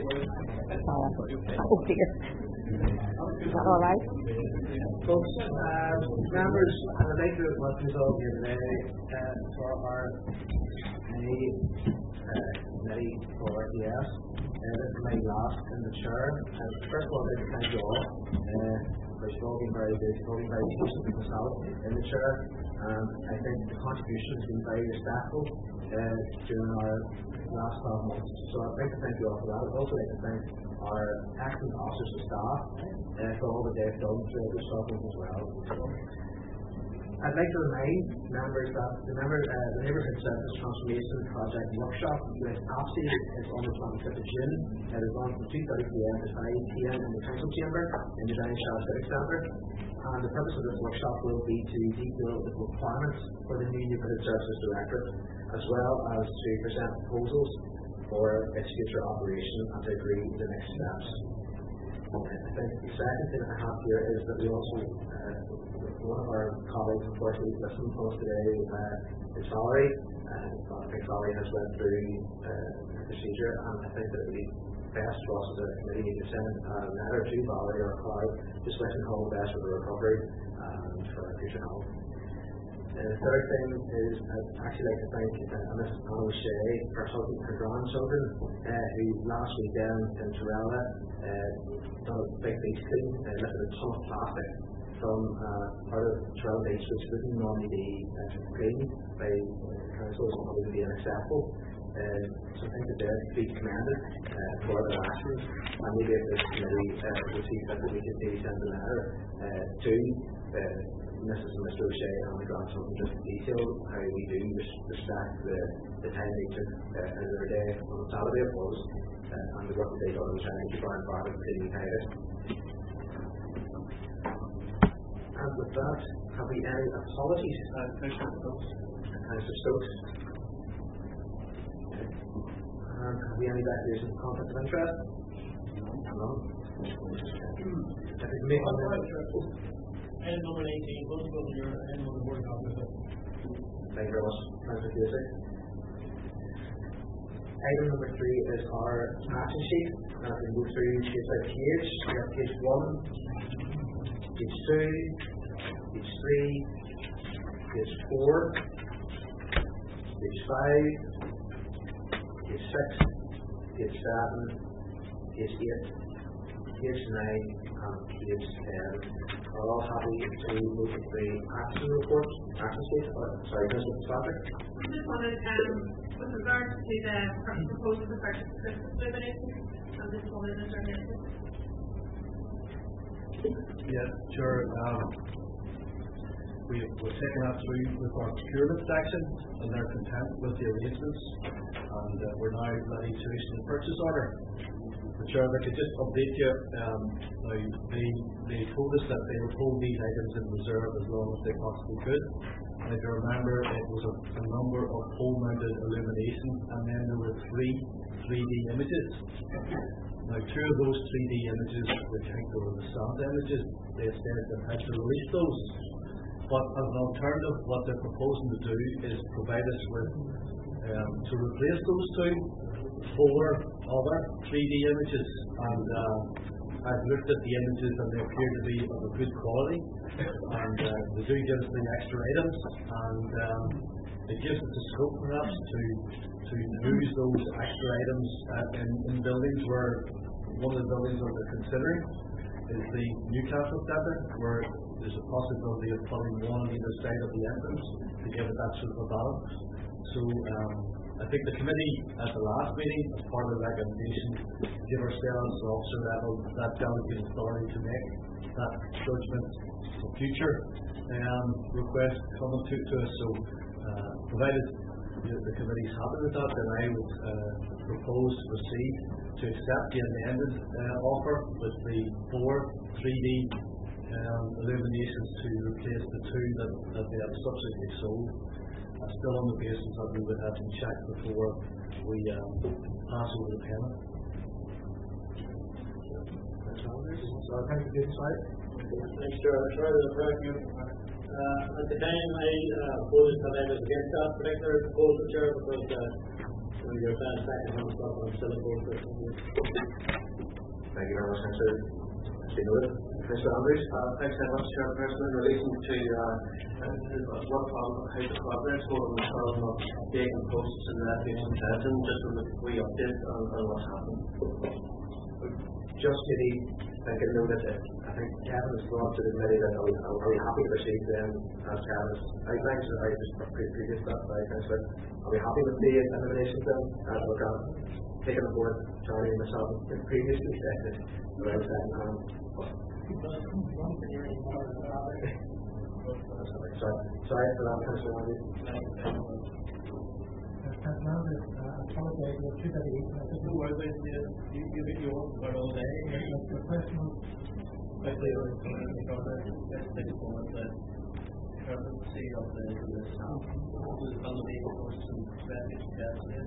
Oh dear. Is that all right? Folks, members, I'd like to welcome you all here today for our committee for RTS. This is my last in the chair. First of all, I'd like to thank you all for being very good, being very patient with myself in the chair. I think the contribution has been very respectful during our last 12 months. So I'd like to thank you all for that. I'd also like to thank our excellent officers and staff for all that they've done throughout this document as well. I'd like to remind members that the Neighbourhood Service Transformation Project Workshop with APSI is on the 25th of June. It is on from 2:30 p.m. to 5 p.m. in the Council Chamber in the Downshire Civic Centre. And the purpose of this workshop will be to detail the requirements for the new Neighbourhood Services Directorate, as well as to present proposals for its future operation and to agree the next steps. I think the second thing I have here is that we also, one of our colleagues, unfortunately, listening to us today is Valerie. I think Valerie has went through the procedure, and I think that it would be best for us as a committee to send a letter to Valerie or Clive just wishing her all the best for the recovery and for her future health. The third thing is I'd actually like to thank Miss Anna O'Shea, her husband and her grandchildren, who last weekend in Torella done a big beach clean, lifted a ton of plastic from part of Torella Beach, which wouldn't normally be cleaned by council, so probably would be inaccessible. So I think that they're to be commended for their actions, and maybe if this committee would see that we could maybe send a letter to Mrs. and Mr. O'Shea and the grandchildren just to detail how we do respect the time they took in their day on Saturday it was, and the work that they done in trying to keep our environment clean and tidy. And with that, have we any apologies? Councillor Stokes. Councillor Stokes. And have we any declarations of conflict of interest? No. Item number 18, vote to your item on the board of Thank you very much, Councillor Casey. Item number 3 is our action sheet. And we can go through page by page. We have page 1, page 2, page 3, page 4, page 5, page 6, page 7, page 8, page 9, and page 10. Are all happy to move the action report, action sheet? Sorry, Mr. Patrick. I just wanted, with regards to the proposal to purchase Christmas illumination, I just wanted to turn it. Yeah, sure. We're taking that through with our procurement section, and they're content with the arrangements, and we're now ready to issue the purchase order. Sure, I could just update you. They told us that they would hold these items in reserve as long as they possibly could. And if you remember, it was a number of pole-mounted illumination, and then there were 3 3D images. Now, 2 of those 3D images, which I think were the Santa images, they said they had to release those. But as an alternative, what they're proposing to do is provide us with, to replace those 2, 4 other 3D images, and I've looked at the images and they appear to be of a good quality, and they do give us the extra items, and it gives us the scope perhaps to use those extra items in buildings where one of the buildings that we're considering is the Newcastle Centre, where there's a possibility of putting one on either side of the entrance to give it that sort of a balance. So I think the committee at the last meeting, as part of the recommendation, give ourselves at officer level that delegated authority to make that judgment for future requests coming to us. So provided the committee's happy with that, then I would propose to proceed to accept the amended offer with the 4 3D illuminations to replace the 2 that they have subsequently sold. Still on the basis that we would have to check before we pass over the payment. So thank you, Thanks, Chair. Sorry to correct you. At the time, I voted that I was against that particular proposal, Chair, because when you're saying second hand stuff, I'm still opposed to it. Thank you very much, Councillor. Councillor Andrews. Thanks very much, Chairperson. In relation to what how the progress going in terms of taking posts in that Nation Testing, just a wee update on what's happened. Just really, I can know that I think Kevin has brought to the committee that I'm very happy to receive them as Kevin's outlines. I just previous stuff, Councillor. I'll be happy with the elimination bill. Look, I've taken on board Charlie and myself previously seconded around second-hand. Sorry for that, Councillor Andrews. No worries, you get yours for all day. The question was, quickly, let's take a moment that currency of the South is on the main course and Spanish gas.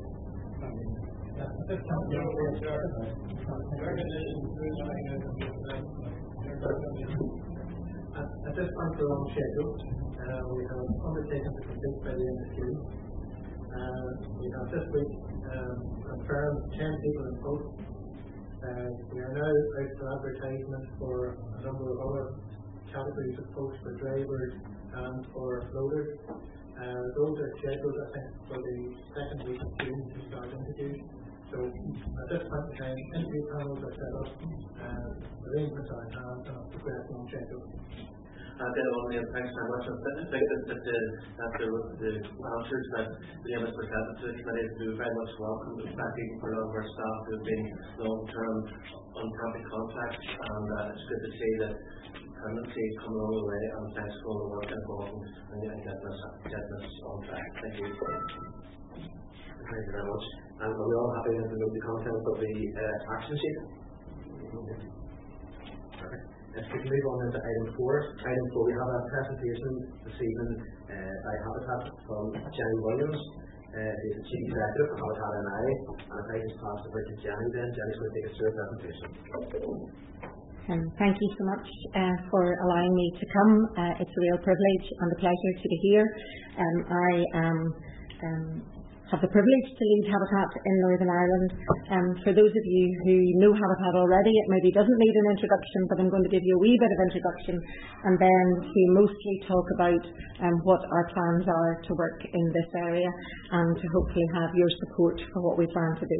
At this point, we're on schedule. We have undertaken to complete by the end of June. We have this week confirmed 10 people in post. We are now out for advertisement for a number of other categories of posts for drivers and for loaders. Those are scheduled, I think, for the second week of June to start interviews. So at this point in time, interview panels are set up, arrangements are in hand, and progressing on schedule. Thanks very much. I think that the answers that Liam has presented to the committee do very much welcome, especially for a lot of our staff who have been long-term on-project contracts, and it's good to see that permanency is coming along the way, and thanks for all the work involved and getting us on track. Thank you. Thank you very much. And are we all happy to know the content of the action sheet? Perfect. Let's move on into item 4. Item 4, we have a presentation this evening by Habitat from Jenny Williams, who's the Chief Executive of Habitat NI, and if I just pass it over to Jenny then, Jenny's going to take us through a presentation. Thank you so much for allowing me to come. It's a real privilege and a pleasure to be here. I have the privilege to lead Habitat in Northern Ireland. For those of you who know Habitat already, it maybe doesn't need an introduction, but I'm going to give you a wee bit of introduction and then to mostly talk about what our plans are to work in this area and to hopefully have your support for what we plan to do.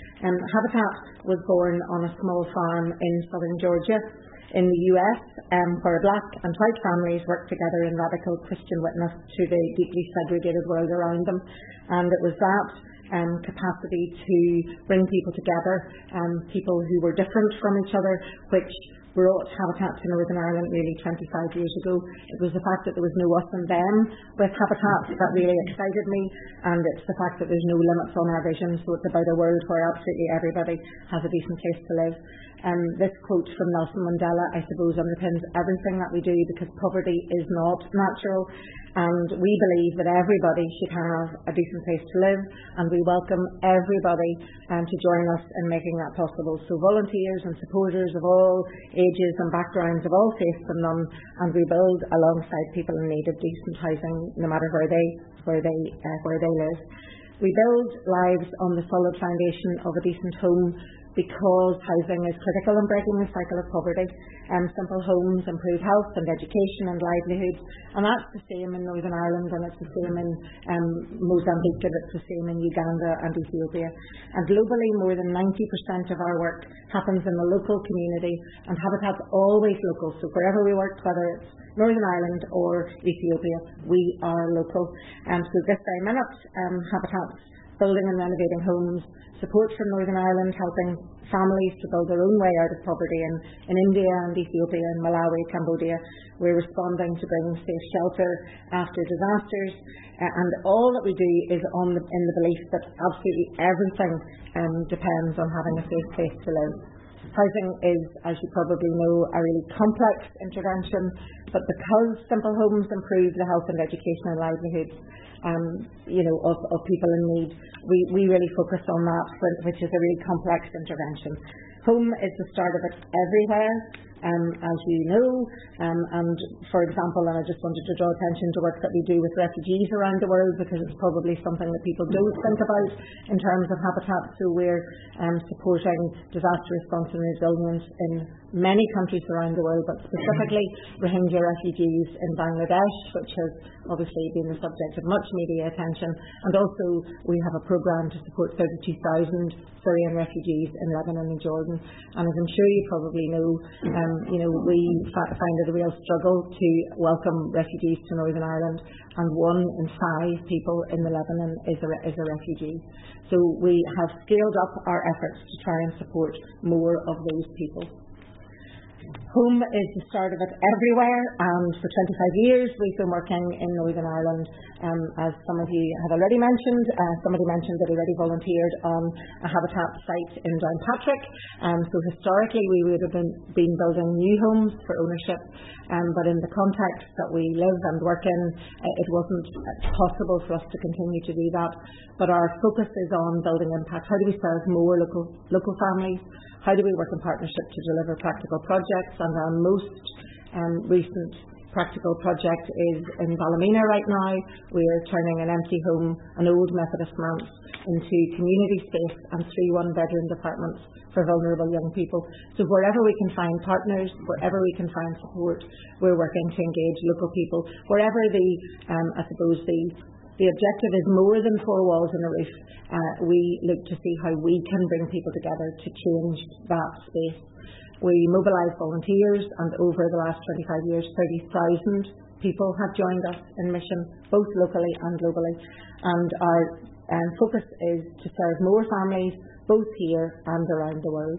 Habitat was born on a small farm in southern Georgia in the US, where black and white families worked together in radical Christian witness to the deeply segregated world around them. And it was that capacity to bring people together, people who were different from each other, which brought Habitat to Northern Ireland nearly 25 years ago. It was the fact that there was no us and them with Habitat that really excited me, and it's the fact that there's no limits on our vision, so it's about a world where absolutely everybody has a decent place to live. This quote from Nelson Mandela, I suppose, underpins everything that we do, because poverty is not natural, and we believe that everybody should have a decent place to live, and we welcome everybody to join us in making that possible. So volunteers and supporters of all ages and backgrounds, of all faiths and none, and we build alongside people in need of decent housing, no matter where they live. We build lives on the solid foundation of a decent home, because housing is critical in breaking the cycle of poverty. Simple homes improve health and education and livelihood, and that's the same in Northern Ireland, and it's the same in Mozambique, and it's the same in Uganda and Ethiopia. And globally, more than 90% of our work happens in the local community, and Habitat's always local, so wherever we work, whether it's Northern Ireland or Ethiopia, we are local. So this very minute, Habitat's building and renovating homes, support from Northern Ireland, helping families to build their own way out of poverty in India and Ethiopia and Malawi, Cambodia. We're responding to bring safe shelter after disasters, and all that we do is in the belief that absolutely everything depends on having a safe place to live. Housing is, as you probably know, a really complex intervention, but because simple homes improve the health and education and livelihoods of people in need, we really focus on that, which is a really complex intervention. Home is the start of it everywhere, as you know, and for example, and I just wanted to draw attention to work that we do with refugees around the world, because it's probably something that people don't think about in terms of Habitat. So we're supporting disaster response and resilience in many countries around the world, but specifically Rohingya refugees in Bangladesh, which has obviously been the subject of much media attention. And also we have a programme to support 32,000 Syrian refugees in Lebanon and Jordan. And as I'm sure you probably know, we find it a real struggle to welcome refugees to Northern Ireland, and 1 in 5 people in the Lebanon is a refugee. So we have scaled up our efforts to try and support more of those people. Home is the start of it everywhere, and for 25 years we've been working in Northern Ireland. As some of you have already mentioned, somebody mentioned that already volunteered on a Habitat site in Downpatrick. So historically we would have been building new homes for ownership, but in the context that we live and work in, it wasn't possible for us to continue to do that. But our focus is on building impact. How do we serve more local families? How do we work in partnership to deliver practical projects? And our most recent practical project is in Ballymena right now. We are turning an empty home, an old Methodist manse, into community space and 3 one-bedroom apartments for vulnerable young people. So wherever we can find partners, wherever we can find support, we're working to engage local people. Wherever the objective is more than 4 walls and a roof, we look to see how we can bring people together to change that space. We mobilise volunteers, and over the last 25 years, 30,000 people have joined us in mission, both locally and globally. And our focus is to serve more families, both here and around the world.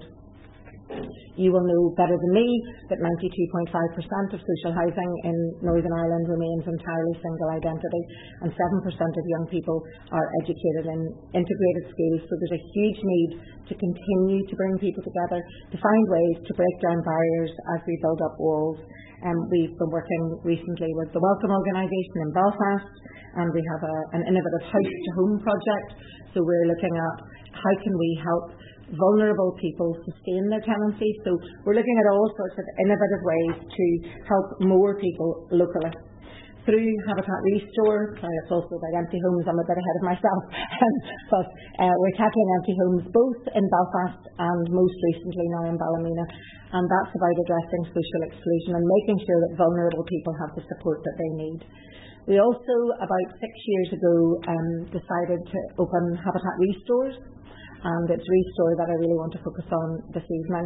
You will know better than me that 92.5% of social housing in Northern Ireland remains entirely single identity, and 7% of young people are educated in integrated schools. So there's a huge need to continue to bring people together, to find ways to break down barriers as we build up walls. We've been working recently with the Welcome organisation in Belfast, and we have an innovative house to home project. So we're looking at how can we help vulnerable people sustain their tenancy. So we're looking at all sorts of innovative ways to help more people locally. Through Habitat Restore, it's also about empty homes, I'm a bit ahead of myself, but we're tackling empty homes both in Belfast and most recently now in Ballymena, and that's about addressing social exclusion and making sure that vulnerable people have the support that they need. We also, about 6 years ago, decided to open Habitat Restores, and it's Restore that I really want to focus on this evening.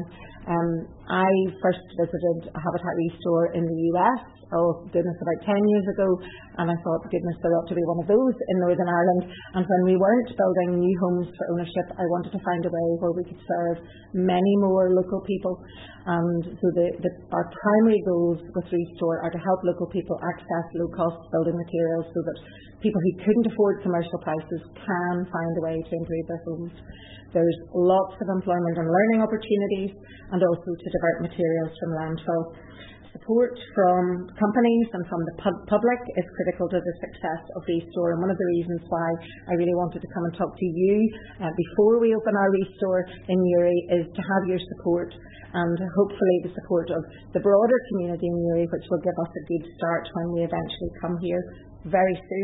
I first visited a Habitat Restore in the US, about 10 years ago, and I thought, goodness, there ought to be one of those in Northern Ireland. And when we weren't building new homes for ownership, I wanted to find a way where we could serve many more local people. And so our primary goals with Restore are to help local people access low-cost building materials so that people who couldn't afford commercial prices can find a way to improve their homes. There's lots of employment and learning opportunities, and also to divert materials from landfill. Support from companies and from the public is critical to the success of Restore, and one of the reasons why I really wanted to come and talk to you before we open our Restore in Newry is to have your support, and hopefully the support of the broader community in Newry, which will give us a good start when we eventually come here very soon.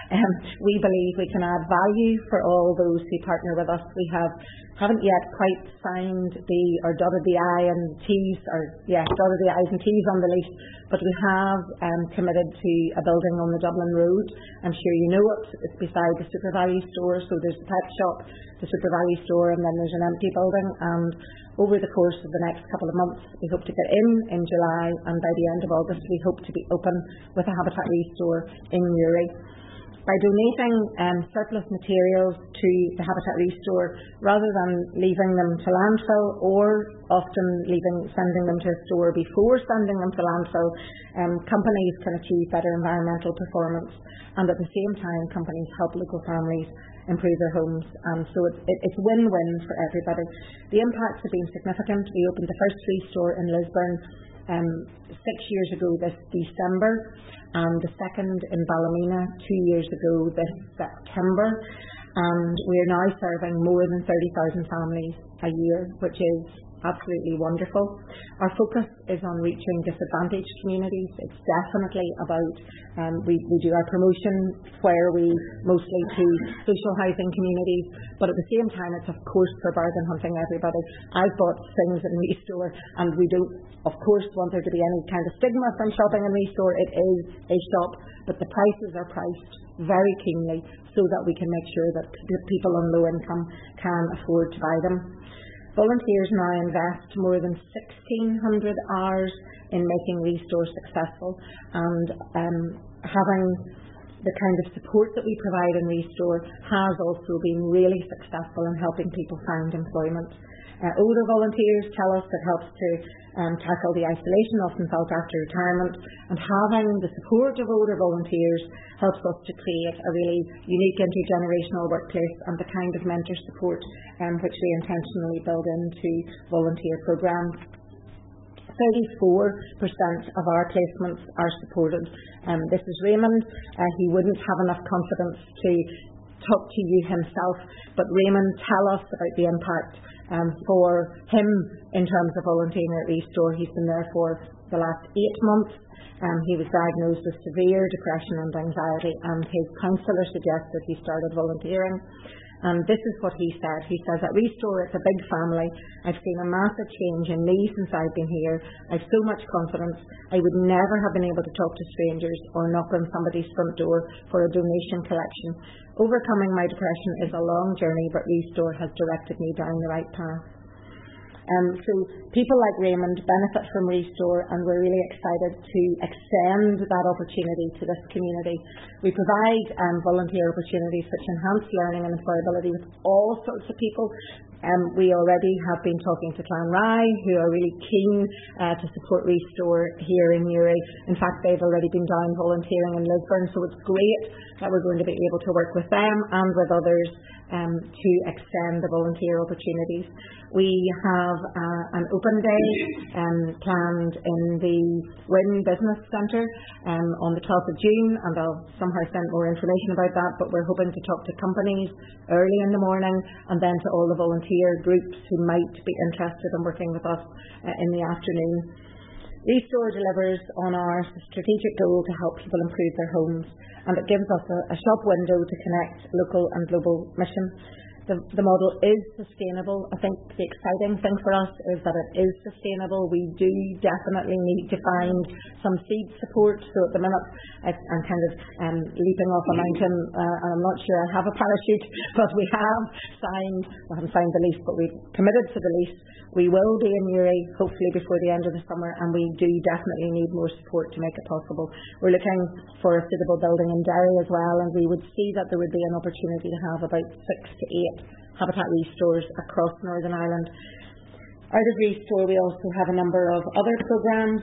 We believe we can add value for all those who partner with us. We haven't yet quite signed dotted the I and T's, dotted the I's and T's on the lease, but we have committed to a building on the Dublin Road. I'm sure you know it. It's beside the SuperValue store, so there's the pet shop, the SuperValue store, and then there's an empty building. And over the course of the next couple of months, we hope to get in July, and by the end of August, we hope to be open with a Habitat Restore in Newry. By donating surplus materials to the Habitat Restore, rather than leaving them to landfill or often sending them to a store before sending them to landfill, companies can achieve better environmental performance, and at the same time companies help local families improve their homes, and so it's win-win for everybody. The impacts have been significant. We opened the first Restore in Lisburn 6 years ago this December, and the second in Ballymena 2 years ago this September, and we are now serving more than 30,000 families a year, which is absolutely wonderful. Our focus is on reaching disadvantaged communities. It's definitely about, we do our promotion where we mostly to social housing communities, but at the same time it's of course for bargain hunting everybody. I've bought things in Restore and we don't of course want there to be any kind of stigma from shopping in Restore. It is a shop, but the prices are priced very keenly so that we can make sure that people on low income can afford to buy them. Volunteers now invest more than 1,600 hours in making Restore successful, and having the kind of support that we provide in Restore has also been really successful in helping people find employment. Older volunteers tell us it helps to tackle the isolation often felt after retirement, and having the support of older volunteers helps us to create a really unique intergenerational workplace and the kind of mentor support which we intentionally build into volunteer programmes. 34% of our placements are supported. This is Raymond. He wouldn't have enough confidence to talk to you himself, but Raymond, tell us about the impact for him in terms of volunteering at Restore. He's been there for the last 8 months. He was diagnosed with severe depression and anxiety, and his counsellor suggested he started volunteering. And this is what he said. He says, at Restore it's a big family. I've seen a massive change in me since I've been here. I've so much confidence. I would never have been able to talk to strangers or knock on somebody's front door for a donation collection. Overcoming my depression is a long journey, but Restore has directed me down the right path. So people like Raymond benefit from Restore, and we're really excited to extend that opportunity to this community. We provide volunteer opportunities which enhance learning and employability with all sorts of people. We already have been talking to Clanrye, who are really keen to support Restore here in Newry. In fact, they've already been down volunteering in Lisburn, so it's great that we're going to be able to work with them and with others to extend the volunteer opportunities. We have an open day planned in the Wynn Business Centre on the 12th of June, and I'll somehow send more information about that, but we're hoping to talk to companies early in the morning and then to all the volunteer groups who might be interested in working with us in the afternoon. Restore delivers on our strategic goal to help people improve their homes, and it gives us a shop window to connect local and global mission. The model is sustainable. I think the exciting thing for us is that it is sustainable. We do definitely need to find some seed support. So at the minute I'm kind of leaping off a mountain and I'm not sure I have a parachute, but we haven't signed the lease, but we've committed to the lease. We will be in Newry hopefully before the end of the summer, and we do definitely need more support to make it possible. We're looking for a suitable building in Derry as well, and we would see that there would be an opportunity to have about 6 to 8 Habitat Restores across Northern Ireland. Out of Restore we also have a number of other programmes.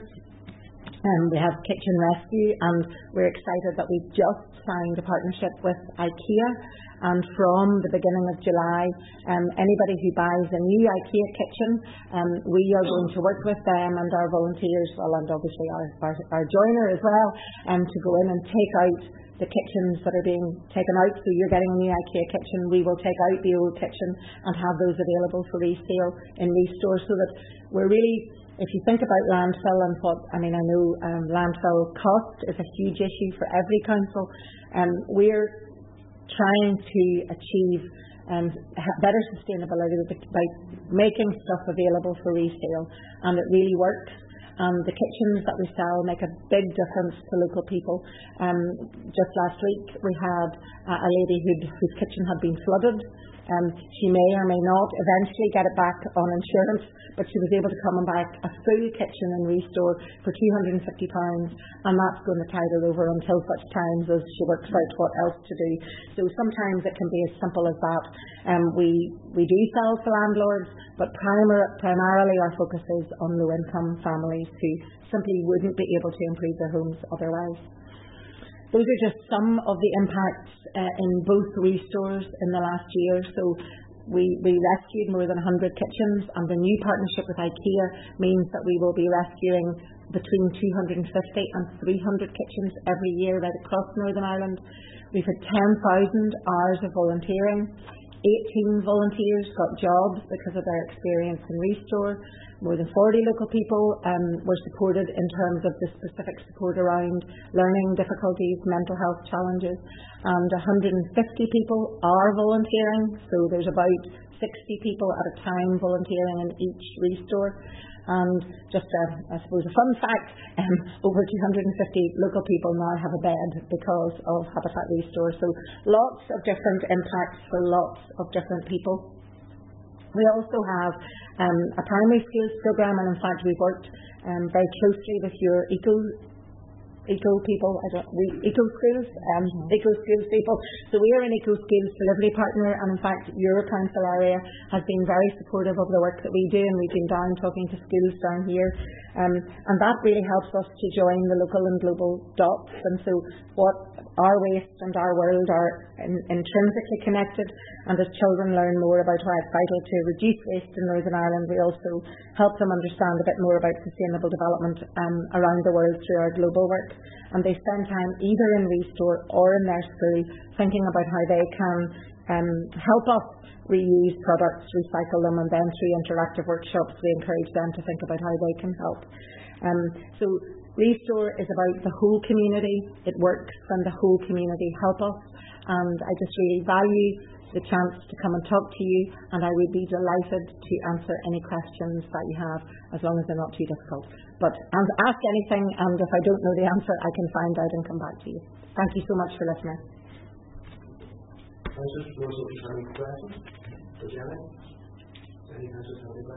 We have Kitchen Rescue, and we're excited that we've just signed a partnership with IKEA, and from the beginning of July anybody who buys a new IKEA kitchen, we are going to work with them and our volunteers, and obviously our joiner as well, to go in and take out the kitchens that are being taken out. So you're getting a new IKEA kitchen, we will take out the old kitchen and have those available for resale in Restore, so that we're really, if you think about landfill and I know landfill cost is a huge issue for every council, we're trying to achieve better sustainability by making stuff available for resale, and it really works. The kitchens that we sell make a big difference to local people. Just last week we had a lady whose kitchen had been flooded. She may or may not eventually get it back on insurance, but she was able to come and buy a full kitchen and Restore for £250, and that's going to tide her over until such times as she works out what else to do. So sometimes it can be as simple as that. We do sell to landlords, but primarily our focus is on low-income families who simply wouldn't be able to improve their homes otherwise. Those are just some of the impacts in both Restores in the last year. So we rescued more than 100 kitchens, and the new partnership with IKEA means that we will be rescuing between 250 and 300 kitchens every year right across Northern Ireland. We've had 10,000 hours of volunteering. 18 volunteers got jobs because of their experience in Restore. More than 40 local people were supported in terms of the specific support around learning difficulties, mental health challenges, and 150 people are volunteering. So there's about 60 people at a time volunteering in each Restore. And just I suppose a fun fact, over 250 local people now have a bed because of Habitat Restore. So lots of different impacts for lots of different people. We also have a primary skills programme, and in fact we've worked very closely with your eco people, eco schools people. So we are an eco schools delivery partner, and in fact your council area has been very supportive of the work that we do, and we've been down talking to schools down here, and that really helps us to join the local and global dots. And so what our waste and our world are intrinsically connected, and as children learn more about why it's vital to reduce waste in Northern Ireland, we also help them understand a bit more about sustainable development around the world through our global work. And they spend time either in Restore or in their school thinking about how they can help us reuse products, recycle them, and then through interactive workshops we encourage them to think about how they can help. So Restore is about the whole community. It works when the whole community help us, and I just really value the chance to come and talk to you, and I would be delighted to answer any questions that you have, as long as they're not too difficult. But ask anything, and if I don't know the answer, I can find out and come back to you. Thank you so much for listening. Any questions? For Janet? Any questions?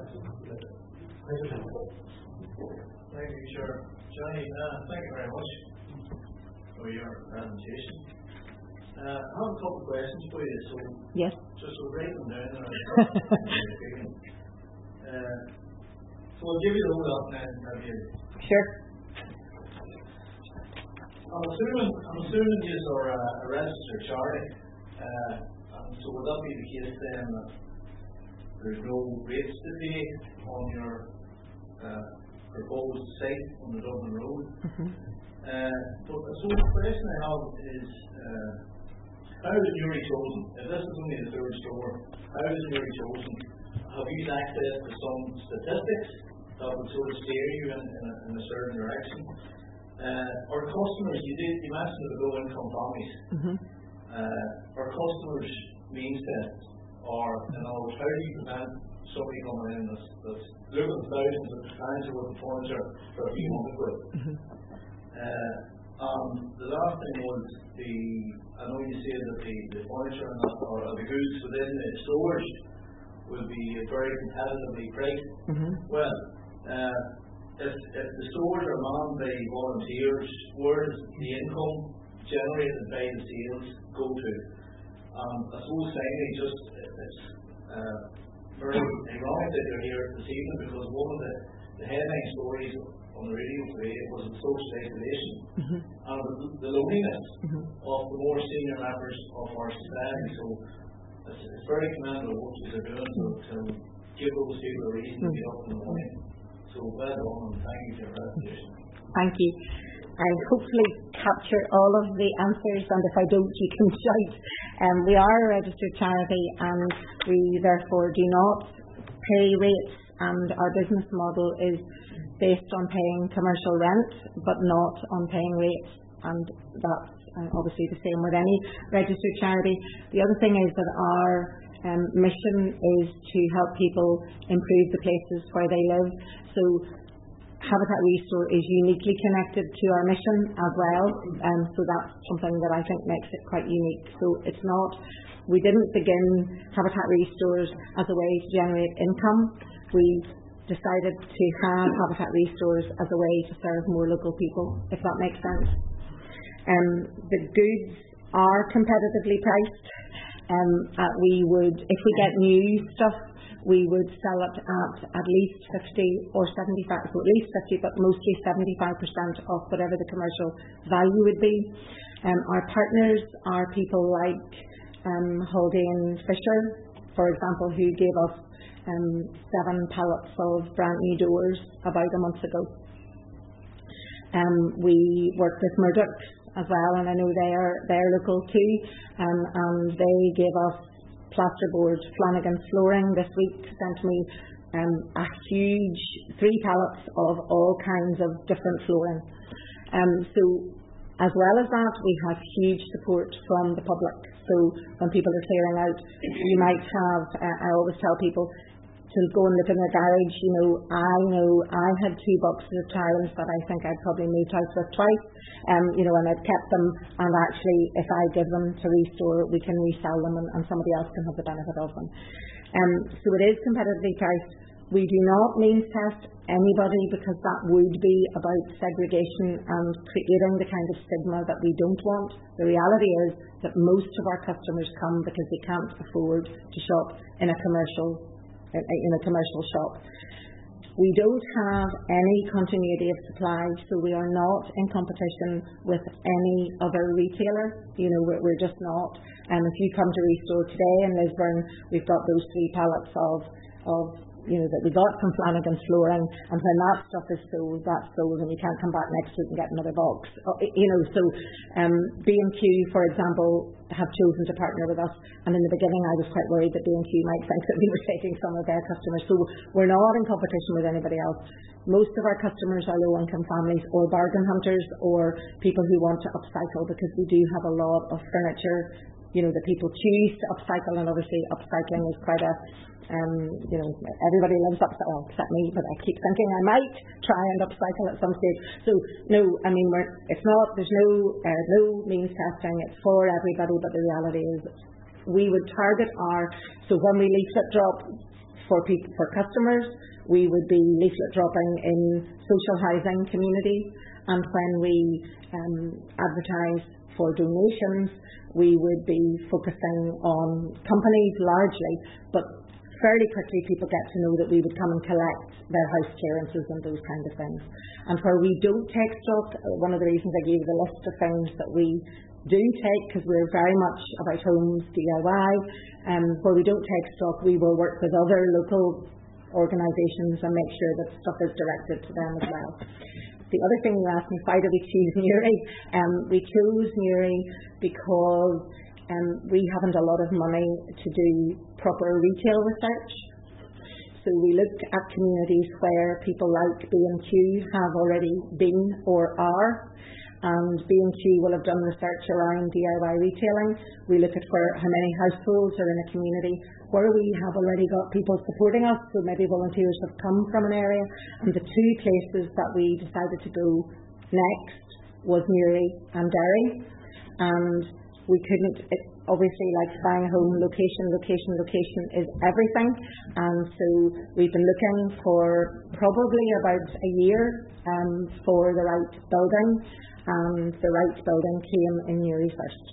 Thank you, Chair. Johnny, thank you very much for your presentation. I have a couple of questions for you, so yes, just so write them down. So I'll give you the whole up and have you. Sure. I'm assuming you are a registered charity, so would that be the case then that there's no rates to pay on your proposed site on the Dublin Road? But so the question I have is, how is Newry chosen? If this is only the third store, how is Newry chosen? Have you access to some statistics that would sort of steer you in a certain direction? Our customers, you mentioned the low-income families. Our customers' means test, or how do you prevent somebody coming in that's looking at thousands of pounds worth of furniture for a few hundred quid? The last thing was I know you say that the furniture and or the goods within the stores will be very competitively priced. Well, if the stores are manned by volunteers, where does the income generated by the sales go to? I suppose finally, it's very ironic that you're here this evening, because one of the headline stories on the radio today was the social isolation and the loneliness of the more senior members of our society. So it's very commendable what you are doing to give those people a reason to get up in the morning. So well done, and thank you for your presentation. Thank you. I hopefully capture all of the answers, and if I don't, you can shout. We are a registered charity, and we therefore do not pay rates, and our business model is based on paying commercial rent, but not on paying rates, and that's obviously the same with any registered charity. The other thing is that our mission is to help people improve the places where they live. So Habitat Restore is uniquely connected to our mission as well, so that's something that I think makes it quite unique. So it's not, we didn't begin Habitat Restores as a way to generate income. We decided to have Habitat Restores as a way to serve more local people, if that makes sense. The goods are competitively priced. We would, if we get new stuff, we would sell it at least 50 or 75, so at least 50, but mostly 75% of whatever the commercial value would be. Our partners are people like Haldane Fisher, for example, who gave us 7 pallets of brand new doors about a month ago. We work with Murdoch's as well, and I know they're local too, and they gave us Plasterboard Flanagan's Flooring this week sent me a huge 3 pallets of all kinds of different flooring. So as well as that, we have huge support from the public. So when people are clearing out, you might have, I always tell people to go and look in their garage. I know I had 2 boxes of tiles that I think I'd probably moved out with twice, and I'd kept them, and actually if I give them to Restore, we can resell them and somebody else can have the benefit of them. So it is competitively priced. We do not means test anybody, because that would be about segregation and creating the kind of stigma that we don't want. The reality is that most of our customers come because they can't afford to shop in a commercial shop. We don't have any continuity of supply, so we are not in competition with any other retailer. We're just not. If you come to Restore today in Lisburn, we've got those 3 pallets of that we got from Flanagan's Flooring, and when that stuff is sold, that's sold, and you can't come back next week and get another box. So B&Q, for example, have chosen to partner with us, and in the beginning I was quite worried that B&Q might think that we were taking some of their customers. So we're not in competition with anybody else. Most of our customers are low-income families or bargain hunters or people who want to upcycle, because we do have a lot of furniture that people choose to upcycle, and obviously upcycling is quite a everybody loves upcycling, except me, but I keep thinking I might try and upcycle at some stage. So no, there's no means testing, it's for everybody, but the reality is we would target so when we leaflet drop for customers, we would be leaflet dropping in social housing communities, and when we advertise for donations, we would be focusing on companies largely, but fairly quickly people get to know that we would come and collect their house clearances and those kind of things. And where we don't take stock, one of the reasons I gave the list of things that we do take, because we're very much about homes DIY, where we don't take stock, we will work with other local organisations and make sure that stuff is directed to them as well. The other thing you asked me, why did we choose Newry? We chose Newry because we haven't a lot of money to do proper retail research. So we look at communities where people like B&Q have already been or are, and B&Q will have done research around DIY retailing. We look at how many households are in a community where we have already got people supporting us, so maybe volunteers have come from an area. And the 2 places that we decided to go next was Newry and Derry, and we couldn't, obviously, like buying a home, location is everything, and so we've been looking for probably about a year for the right building, and the right building came in Newry first.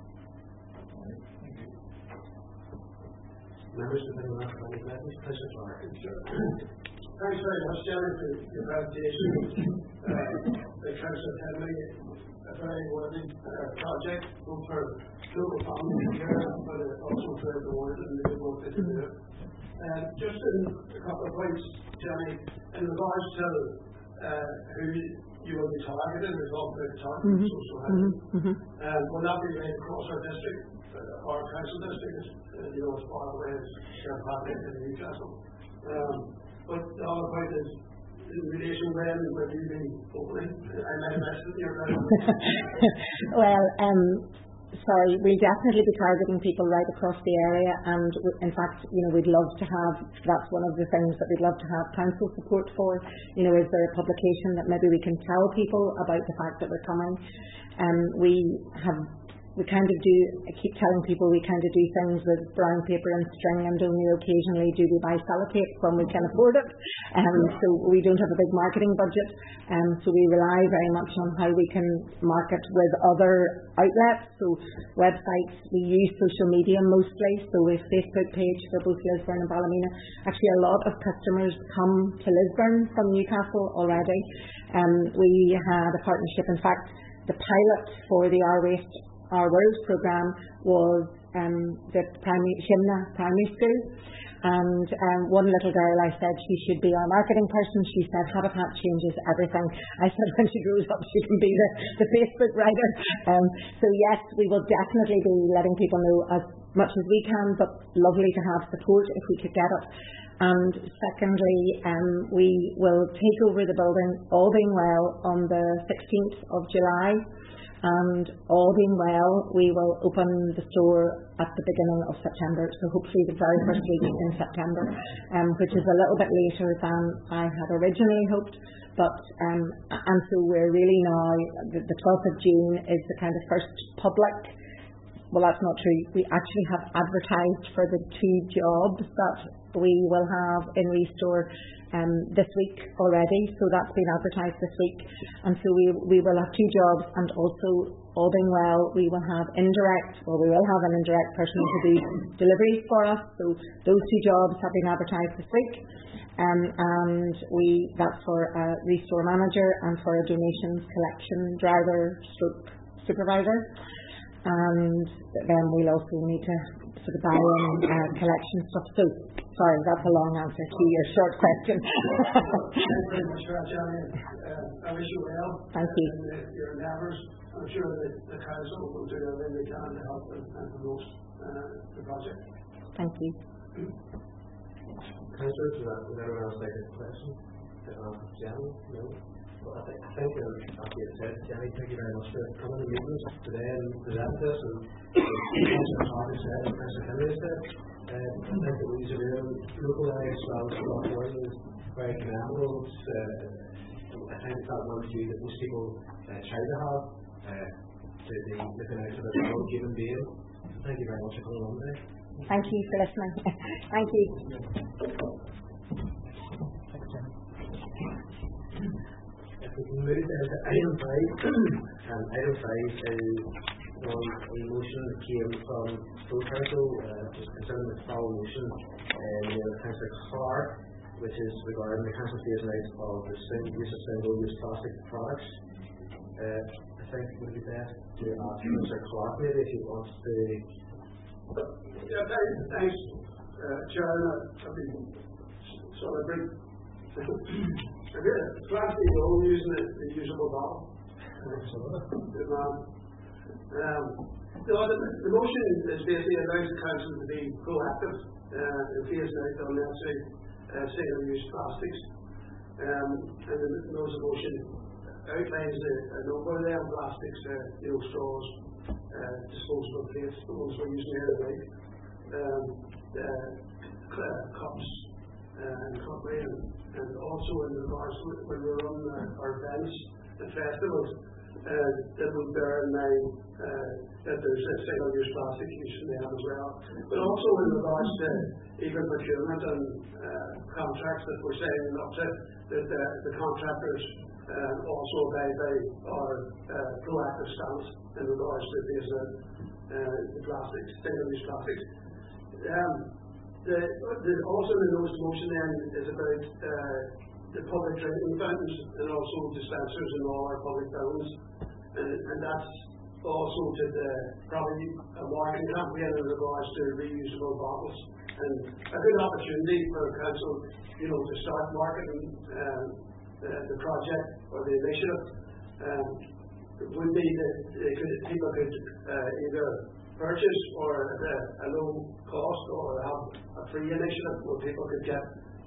Members of the questions? Thanks very much, Jerry, for your presentation. The Council of Henley, a very worthy project, both for local families here, but also for the world and the work that you do. Just in a couple of points, Jerry, in regards to who you will be targeting, there's all about targeting social housing. Will that be right across our district, our council district, as far away as Sherpatrick and Newcastle? But the other point is, in relation when will you be opening? I might have missed it here. Well, sorry, we'll definitely be targeting people right across the area, and in fact, we'd love to have, that's one of the things that we'd love to have council support for. Is there a publication that maybe we can tell people about the fact that we're coming? I keep telling people we kind of do things with brown paper and string, and only occasionally do we buy sellotape when we can afford it. So we don't have a big marketing budget, so we rely very much on how we can market with other outlets. So websites, we use social media mostly, so we have a Facebook page for both Lisburn and Ballymena. Actually, a lot of customers come to Lisburn from Newcastle already. We had a partnership, in fact, the pilot for the Our World programme was the Shimna Primary School, and one little girl, I said she should be our marketing person. She said Habitat changes everything. I said when she grows up she can be the Facebook writer. So yes, we will definitely be letting people know as much as we can, but lovely to have support if we could get it. And secondly, we will take over the building, all being well, on the 16th of July. And all being well, we will open the store at the beginning of September, so hopefully the very first week in September, which is a little bit later than I had originally hoped. But and so we're really now, the 12th of June is the kind of first public. Well, that's not true. We actually have advertised for the 2 jobs that we will have in Restore this week already. So that's been advertised this week. And so we will have 2 jobs, and also, all being well, we will have an indirect person to do deliveries for us. So those 2 jobs have been advertised this week. And that's for a Restore manager and for a donations collection driver / supervisor. And then we'll also need to sort of buy in collection stuff. So, sorry, that's a long answer to your short question. Thank you very much for that, Jenny. I wish you well. Thank you. And your endeavours. I'm sure that the council will do everything they can to help and promote the project. Thank you. Councillor, would anyone else like a question? Jenny? No? Well, I think after you said, Jenny, thank you very much for coming to meeting us today and present this. And Councillor Harvey said, and Councillor Henry said, I think that we should localise Scotland is very commendable. I think it's that one view that most people try to have, to be looking out for the world human being. Thank you very much for coming on today. Thank you for listening. Thank you. If we can move to item 5, item 5 is a motion that came from Full Council, just considering the following motion, Councillor Clark, which is regarding the council phasing out of the use of single-use plastic products. I think it would be best to ask Councillor Clark maybe if he wants to. Yeah, thanks, Chair. I've been sort of big. Plastic roll using a reusable bottle. Good man. The motion is basically allows the council to be proactive in phasing out unnecessary single-use plastics. And the motion outlines a number of them plastics, straws, disposable plates, the ones we're using here tonight, cups and cutlery, and also in regards to when we're on our events and festivals, that would bear in mind that there's a single-use plastic use in them as well. But also in regards to even procurement and contracts that we're signing up to, that the contractors also abide by our proactive stance in regards to the plastics, single-use plastics. Also the notice motion then is about the public drinking fountains and also dispensers in all our public buildings, and that's also to probably a marketing campaign in regards to reusable bottles, and a good opportunity for the council, to start marketing the project or the initiative. It would be that people could either purchase or at a low cost, or have a free initiative where people could get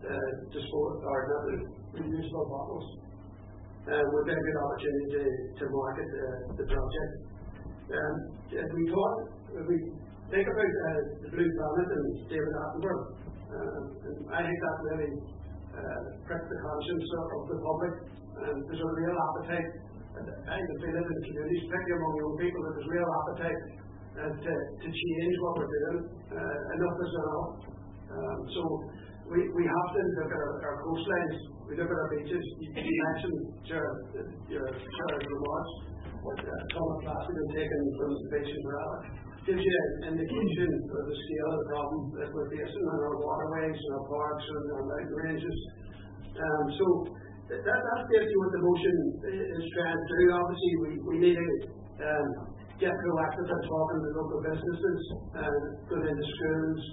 reusable bottles. Would be a good opportunity to market the project. If we think about the Blue Planet and David Attenborough, and I think that really pricked the conscience of the public, and there's a real appetite. I can feel it in the communities, particularly among young people, that there's real appetite to change what we're doing. Enough is enough. So we have to look at our coastlines, we look at our beaches. You mentioned your remarks, ton of plastic is taken from the beach in Morella. Gives you an indication of the scale of the problem that we're facing on our waterways and our parks and our mountain ranges. So that's basically what the motion is trying to do. Obviously, we need to get proactive at talking to local businesses and going into schools.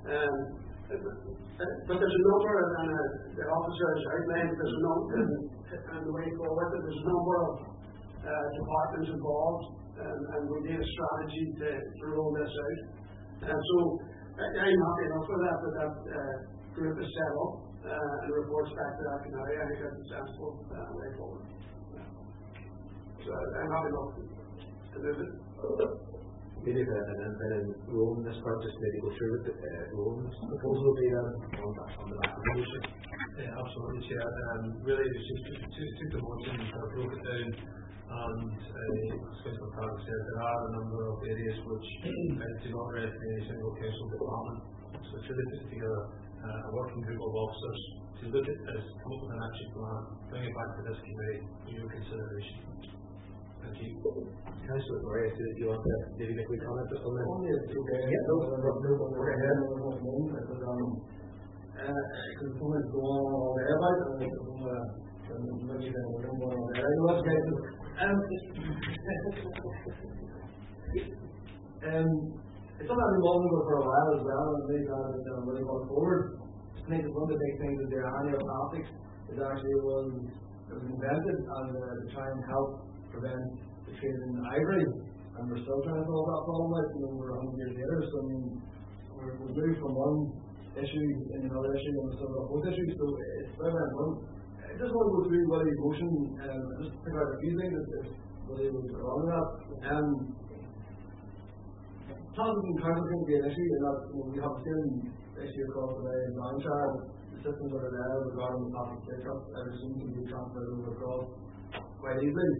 But there's a number, and the officers outlined, there's a number, and the way forward, there's a number of departments involved, and we need a strategy to roll this out. So I'm happy enough with that group is set up and reports back to that committee. I think that's a sensible way forward. So I'm happy enough to move it. Maybe and Rowan, this part just maybe go through with Rowan's proposal will be on the back of the motion. Yeah, absolutely, Chair. Really, it's just took the motion and broke it down. And as Pat said, there are a number of areas which do not rest in any single council department. So it's really put together a working group of officers to look at this, come up with an action plan, bring it back to this committee for your consideration. Thank you. Councillor Murray, do you want to maybe make a comment on that? Only it's okay. Yeah, no, go ahead. Because someone's going on all day about it, and maybe they don't go on all day. I know what's going to it's something I've been involved with for a while as well, and I'm really glad that I'm really going forward. I think it's one of the big things that the annual plastics is actually was invented as to try and help prevent the trade in ivory, and we're still trying to solve that problem over 100 years later. So I mean, we've moved from one issue in another issue, and we're still got both issues. So it's very important. I just want to go through what the motion and just pick out a few things if Willie was wrong with that. Plastic and counterfeiting be an issue in that we have the same issue across the way in Downshire. The systems that are there regarding the plastic plate cups, everything can be transferred over across quite easily.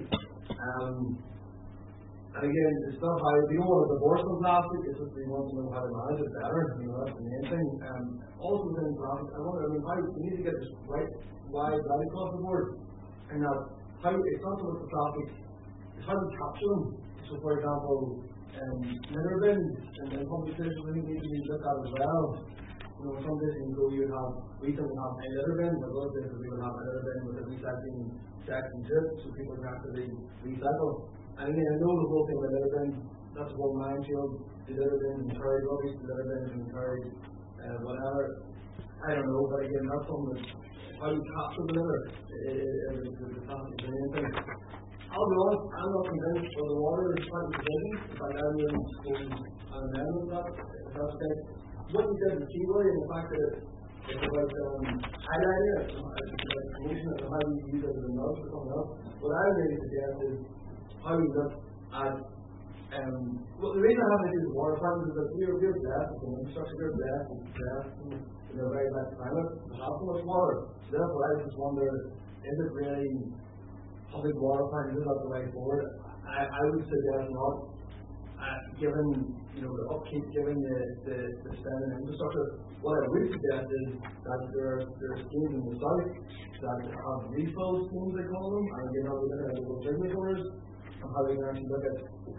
And again, it's not how we don't want to divorce from plastic, it's just we want to know how to manage it better. That's the main thing. Also within plastic, how we need to get this right wide across the board. And that how it's not so much the plastic, it's how we capture them. So for example, litter bins and public places really need to be looked at as well. Some places you go, we can have a litter bin, but other places we will have a litter bin with a recycling section to it, so people can actually recycle. And again, I know the whole thing with litter bins, that's one minefield. The litter bins encourage rubbish, the litter bins encourage whatever. I don't know, but again, that's something that how you capture the litter is the main thing. I'll be honest, I'm not convinced that the water is quite a decision. In fact, I'm willing to suppose an amendment of that, if that's okay. What you said in the Seaway and the fact that it's about highlighting it, like promotion of how you use it as a nudge or something else, what I really suggest is how you look at well, the reason I have to do the water department is that we're blessed with infrastructure, we're blessed in a very bad climate to have so much water. So therefore I just wonder, is it really public water plants, is that the way forward? I would suggest not, given the upkeep, given the spending infrastructure. What I would suggest is that there are schemes in the south that have refill schemes, they call them, and again, I'll be looking at the business owners and how we can actually look at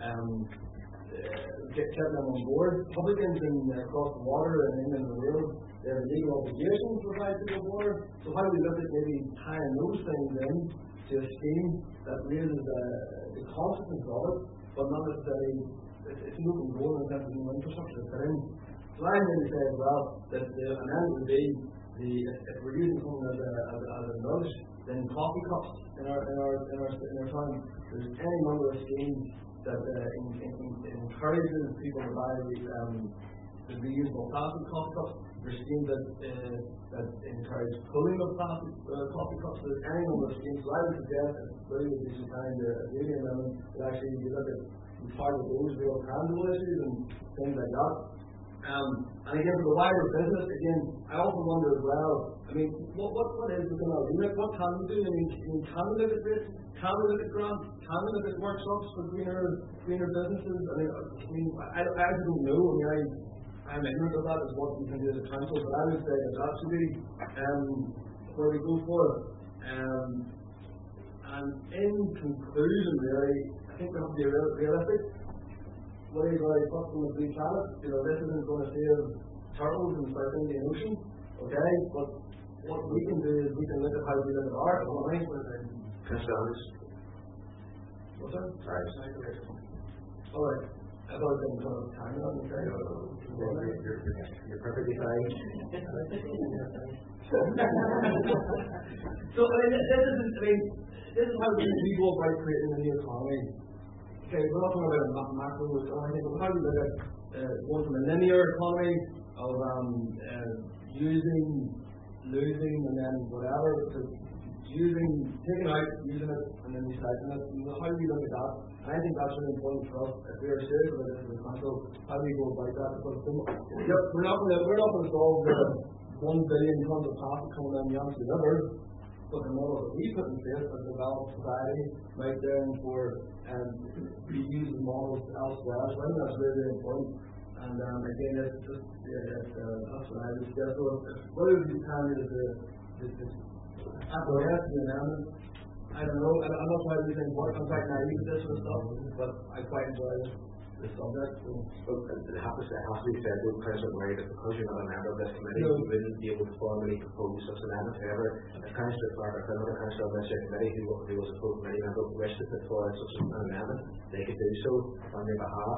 getting them on board. Publicans across the water and England and Wales, they have a legal obligation to provide people water. So how do we look at maybe tying those things in to a scheme that raises the consequence of it, but not necessarily it's an open goal in terms of new infrastructure to put in. So I'm going to say as well that the amendment would be if we're using something as a nudge, then coffee cups in our town. There's any number of schemes that encourages people to buy the reusable plastic coffee cups. There's schemes that encourage pulling of plastic coffee cups. There's any number of schemes. So I would suggest that really would be some kind of really amendment that actually you look at part of those real tangible issues and things like that. And again, for the wider business, again, I also wonder as well, I mean, what is within our remit? What can we do? I mean, can we look at this? Can we look at grants? Can we look at workshops for greener businesses? I actually don't know. I mean, I'm ignorant of that as what we can do as a council, but I would say that should be where we go for. And in conclusion, really, I think we have to be realistic. What is already fucked on the blue planet? This isn't going to save turtles in the South Indian Ocean, okay? But what we can do is we can look at how we live at our economy. What's that? Sorry. All right. I thought it was going to time on the train. You're perfectly fine. So, this is how we go about creating a new economy. Okay, we're not talking about a macro or anything, but how do we look at going from a linear economy of using, losing, and then whatever, to taking out, using it, and then recycling it. How do we look at that? And I think that's really important for us if we are serious about this as a council. How do we go about that? Because we're not going to solve the 1 billion tons of plastic coming down the Yangtze River, but the model that we put in place as a developed society might then for reusing models elsewhere. So I think that's really, really important. And again, that's what I would suggest. So whether it be time is the apparatus, the amendment, I don't know. I'm not quite really work. I'm quite naive with this sort of stuff, but I quite enjoy the subject. So. It has to be said, though, Councillor Murray, that because you're not a member of this committee, you wouldn't be able to formally propose such an amendment. However, if Councillor Clark or another councillor on this committee who was a full committee member wished to put forward such an amendment, they could do so on your behalf.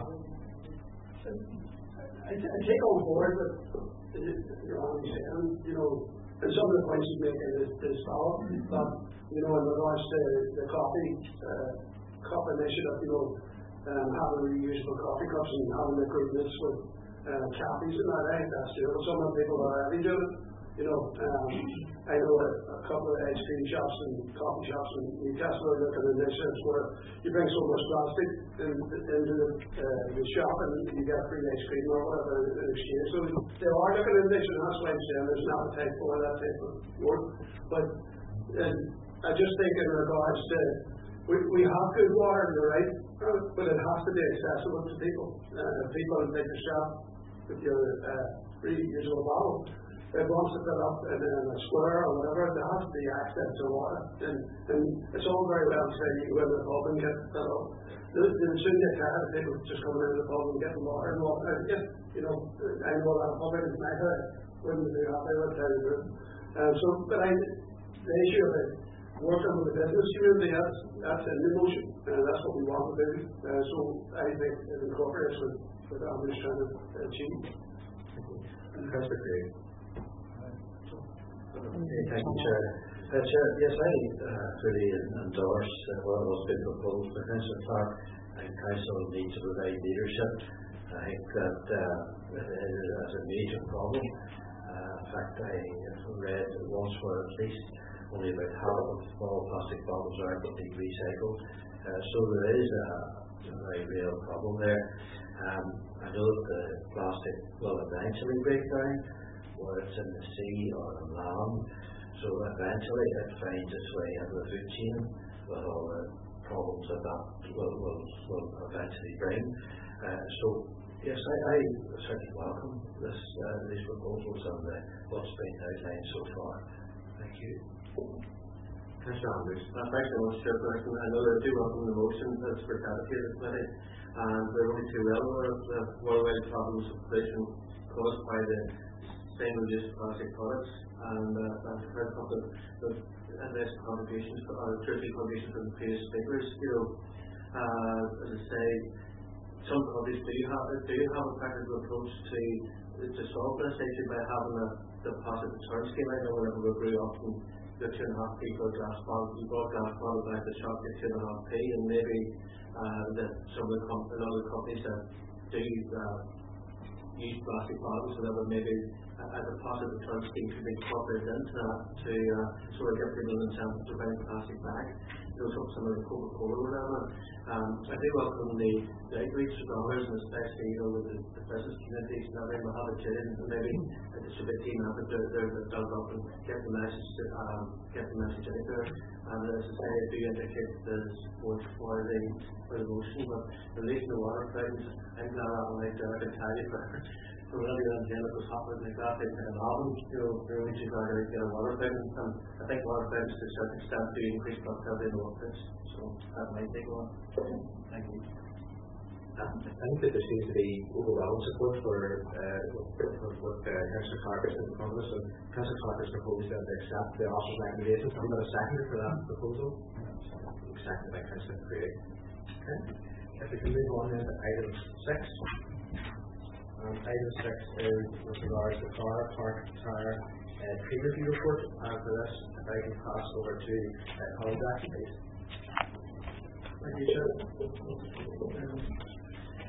I take on board that you're on saying, and some of the points you make is valid, but in regards to the coffee initiative, having reusable coffee cups and having agreements with cafes and that, I think that's true. Some of the people are already doing it. I know a couple of ice cream shops and coffee shops in Newcastle are looking at initiatives where you bring so much plastic into the shop and you get free ice cream or whatever in exchange. So they are looking at initiatives, and that's why I'm saying there's an appetite for that type of work. But I just think in regards to we have good water, you're right, but it has to be accessible to people. If people take a shop with your reusable bottle, it wants to fill up in a square or whatever, there has to be access to water. And it's all very well to say you can go to the pub and get filled up. They shouldn't get tired of people just coming into the pub and getting water and walking out again. I know a lot of pub in my head wouldn't be happy with that either. But the issue of it, working with the business community, that's in the motion, and that's what we want to do. So I think it incorporates what Andrew's trying to achieve. Councillor Craig. Thank you, Chair. Chair, yes, I fully endorse what was being proposed by Councillor Clark. I think Council needs to provide leadership. I think that it is a major problem. In fact, I read once where at least only about half of all plastic bottles are able to be recycled. So there is a very real problem there. I know that the plastic will eventually break down, whether it's in the sea or on land. So eventually it finds its way into the food chain with all the problems that will eventually bring. So yes, I certainly welcome these proposals and what's been outlined so far. Thank you. Councillor Andrews. Thanks very much, Chairperson. I know that I do welcome the motion as per dedicated committee, and we're only too well aware of the worldwide problems of pollution caused by the single-use plastic products, and I've heard a couple of nice contributions, or 2 or 3 contributions from the previous speakers. As I say, some countries do have a practical approach to solve this issue by having a deposit return scheme. I know whenever we grew up and the 2.5p for a glass bottle, you bought a glass bottle back to the shop, get 2.5p, and maybe some of the other companies that do use plastic bottles, so that would maybe a deposit return scheme could be incorporated into that to sort of give people an incentive to bring plastic back. Some of the Coca-Cola or whatever. I do welcome the outreach to others, and especially with the business communities and everything. We'll have a kid, and maybe it should be a team effort to build up and get the message out there. And as I say, I do indicate the support for the motion, but releasing the water fountains, I'm glad that one out there. I can tell you for really the agenda was happening like that in an album, we're reaching out to get a water fountain, and I think water fountains to a certain extent do increase productivity in the workplace, so that might take one. Thank you. I think that there seems to be overwhelming support for what Councillor Clark has in front of us, and Councillor Clark has proposed that they accept the officer's recommendations. I'm going to second for that proposal. Seconded by Councillor Craig. Okay. If we can move on then to item 6. Item 6 is with regards to Clark Tire tree review report. And for this, if I can pass over to Colin Jackson, please. Thank you, Chair.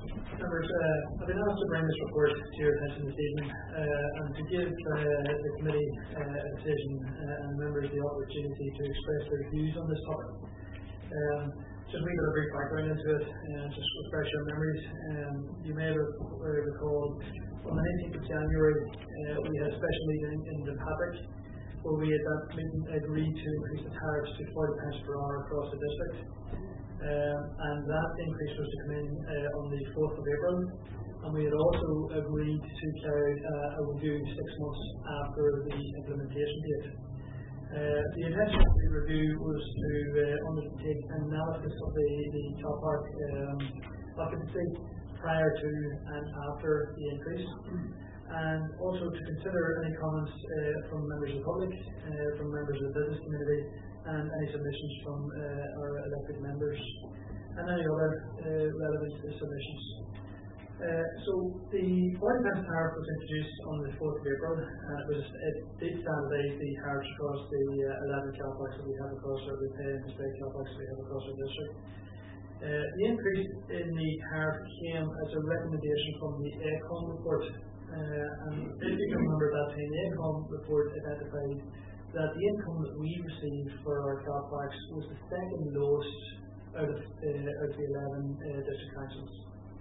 Members, I've been asked to bring this report to your attention this evening and to give the committee a decision and members the opportunity to express their views on this topic. Just a wee bit of brief background into it, just refresh your memories. You may have recalled on the 19th of January we had a special meeting in Dunpatrick where we at that meeting agreed to increase the tariffs to 40 pence per hour across the district. And that increase was to come in on the 4th of April, and we had also agreed to carry out a review 6 months after the implementation date. The intention of the review was to undertake an analysis of the car park occupancy prior to and after the increase, and also to consider any comments from members of the public, from members of the business community, and any submissions from our elected members, and any other relevant submissions. So the 40 pence tariff was introduced on the 4th of April, and it did standardise the tariffs across the 11 car parks that we have across our retail and display car parks that we have across our district. The increase in the tariff came as a recommendation from the AECOM report, and if you can remember that time, the AECOM report identified that the income that we received for our car parks was the second lowest out of the 11 district councils.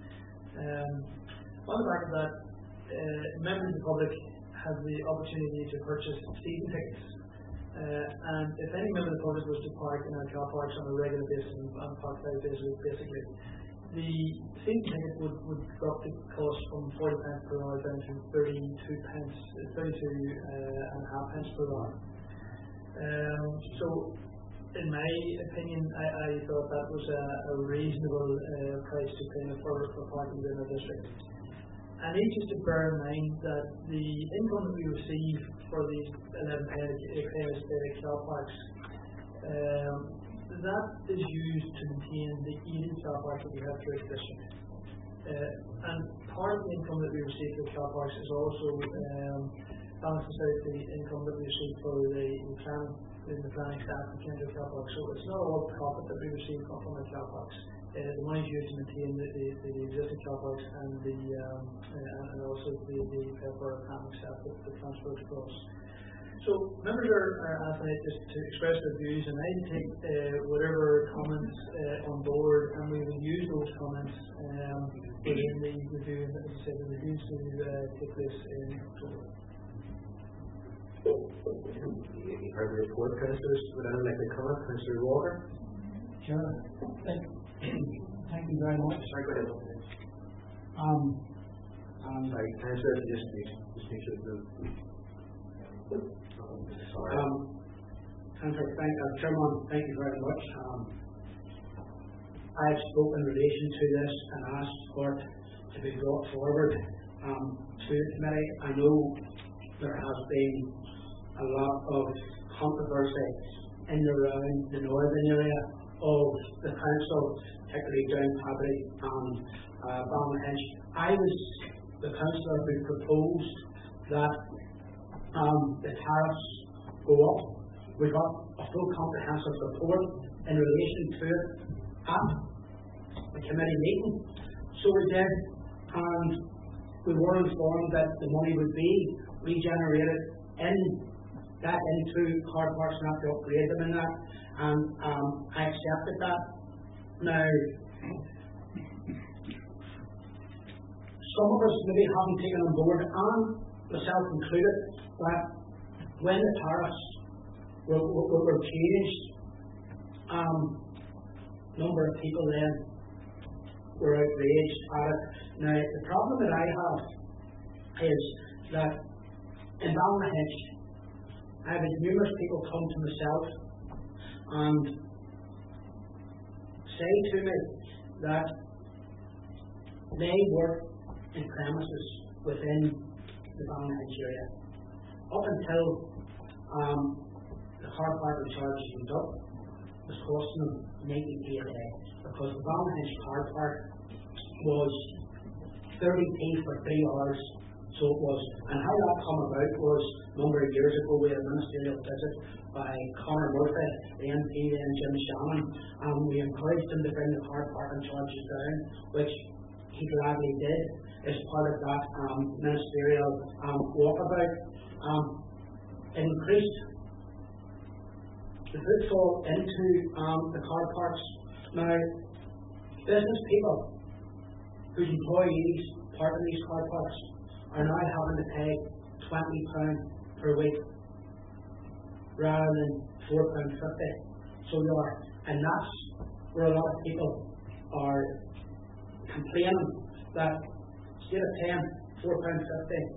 On the back of that, members of the public have the opportunity to purchase season tickets, and if any member of the public was to park in our car parks on a regular basis and park 5 days a week, basically, the season ticket would drop the cost from 40 pence per hour down to 32 and a half pence per hour. So, in my opinion, I thought that was a reasonable price to pay for parking in our district. I need just to bear in mind that the income that we receive for these 11 car parks, that is used to maintain the 80 car parks that we have throughout the district. And part of the income that we receive for the car parks is also balances out the income that we receive for the planning staff and Kendrick car parks. So it's not all profit that we receive from the car parks. The money is used to maintain the existing car parks and also the for our planning staff that transfer across. So members are asked just to express their views, and I take whatever comments on board, and we will use those comments within the review. As I said, the reviews will take place in October. You've heard the report, councillors. Would anyone like to comment? Councillor Walker? Sure. Thank you very much. Sorry, go ahead. Sorry, councillor, just make sure to Chairman, thank you very much. I have spoken in relation to this and asked for it to be brought forward to the committee. I know there has been a lot of controversy in and around the northern area of the council, particularly Downpatrick and Ballynahinch. I was the councillor who proposed that the tariffs go up. We got a full comprehensive report in relation to it at the committee meeting. So we did, and we were informed that the money would be regenerated into car parks and have to upgrade them in that, and I accepted that. Now, some of us maybe haven't taken on board, and myself included, that when the tariffs were changed, a number of people then were outraged at it. Now, the problem that I have is that in Ballynahinch, I've had numerous people come to myself and say to me that they work in premises within the Ballynahinch area. Up until the car park charges went up, it was costing them 90p a day, because the Ballynahinch car park was 30p for 3 hours. So it was, and how that came about was a number of years ago we had a ministerial visit by Conor Murphy, the MP, and Jim Shannon, and we encouraged them to bring the car parking charges down, which he gladly did as part of that ministerial walkabout. Increased the footfall into the car parks. Now, business people whose employees park in these car parks are now having to pay £20 per week rather than £4.50. So they are, and that's where a lot of people are complaining that instead of paying £4.50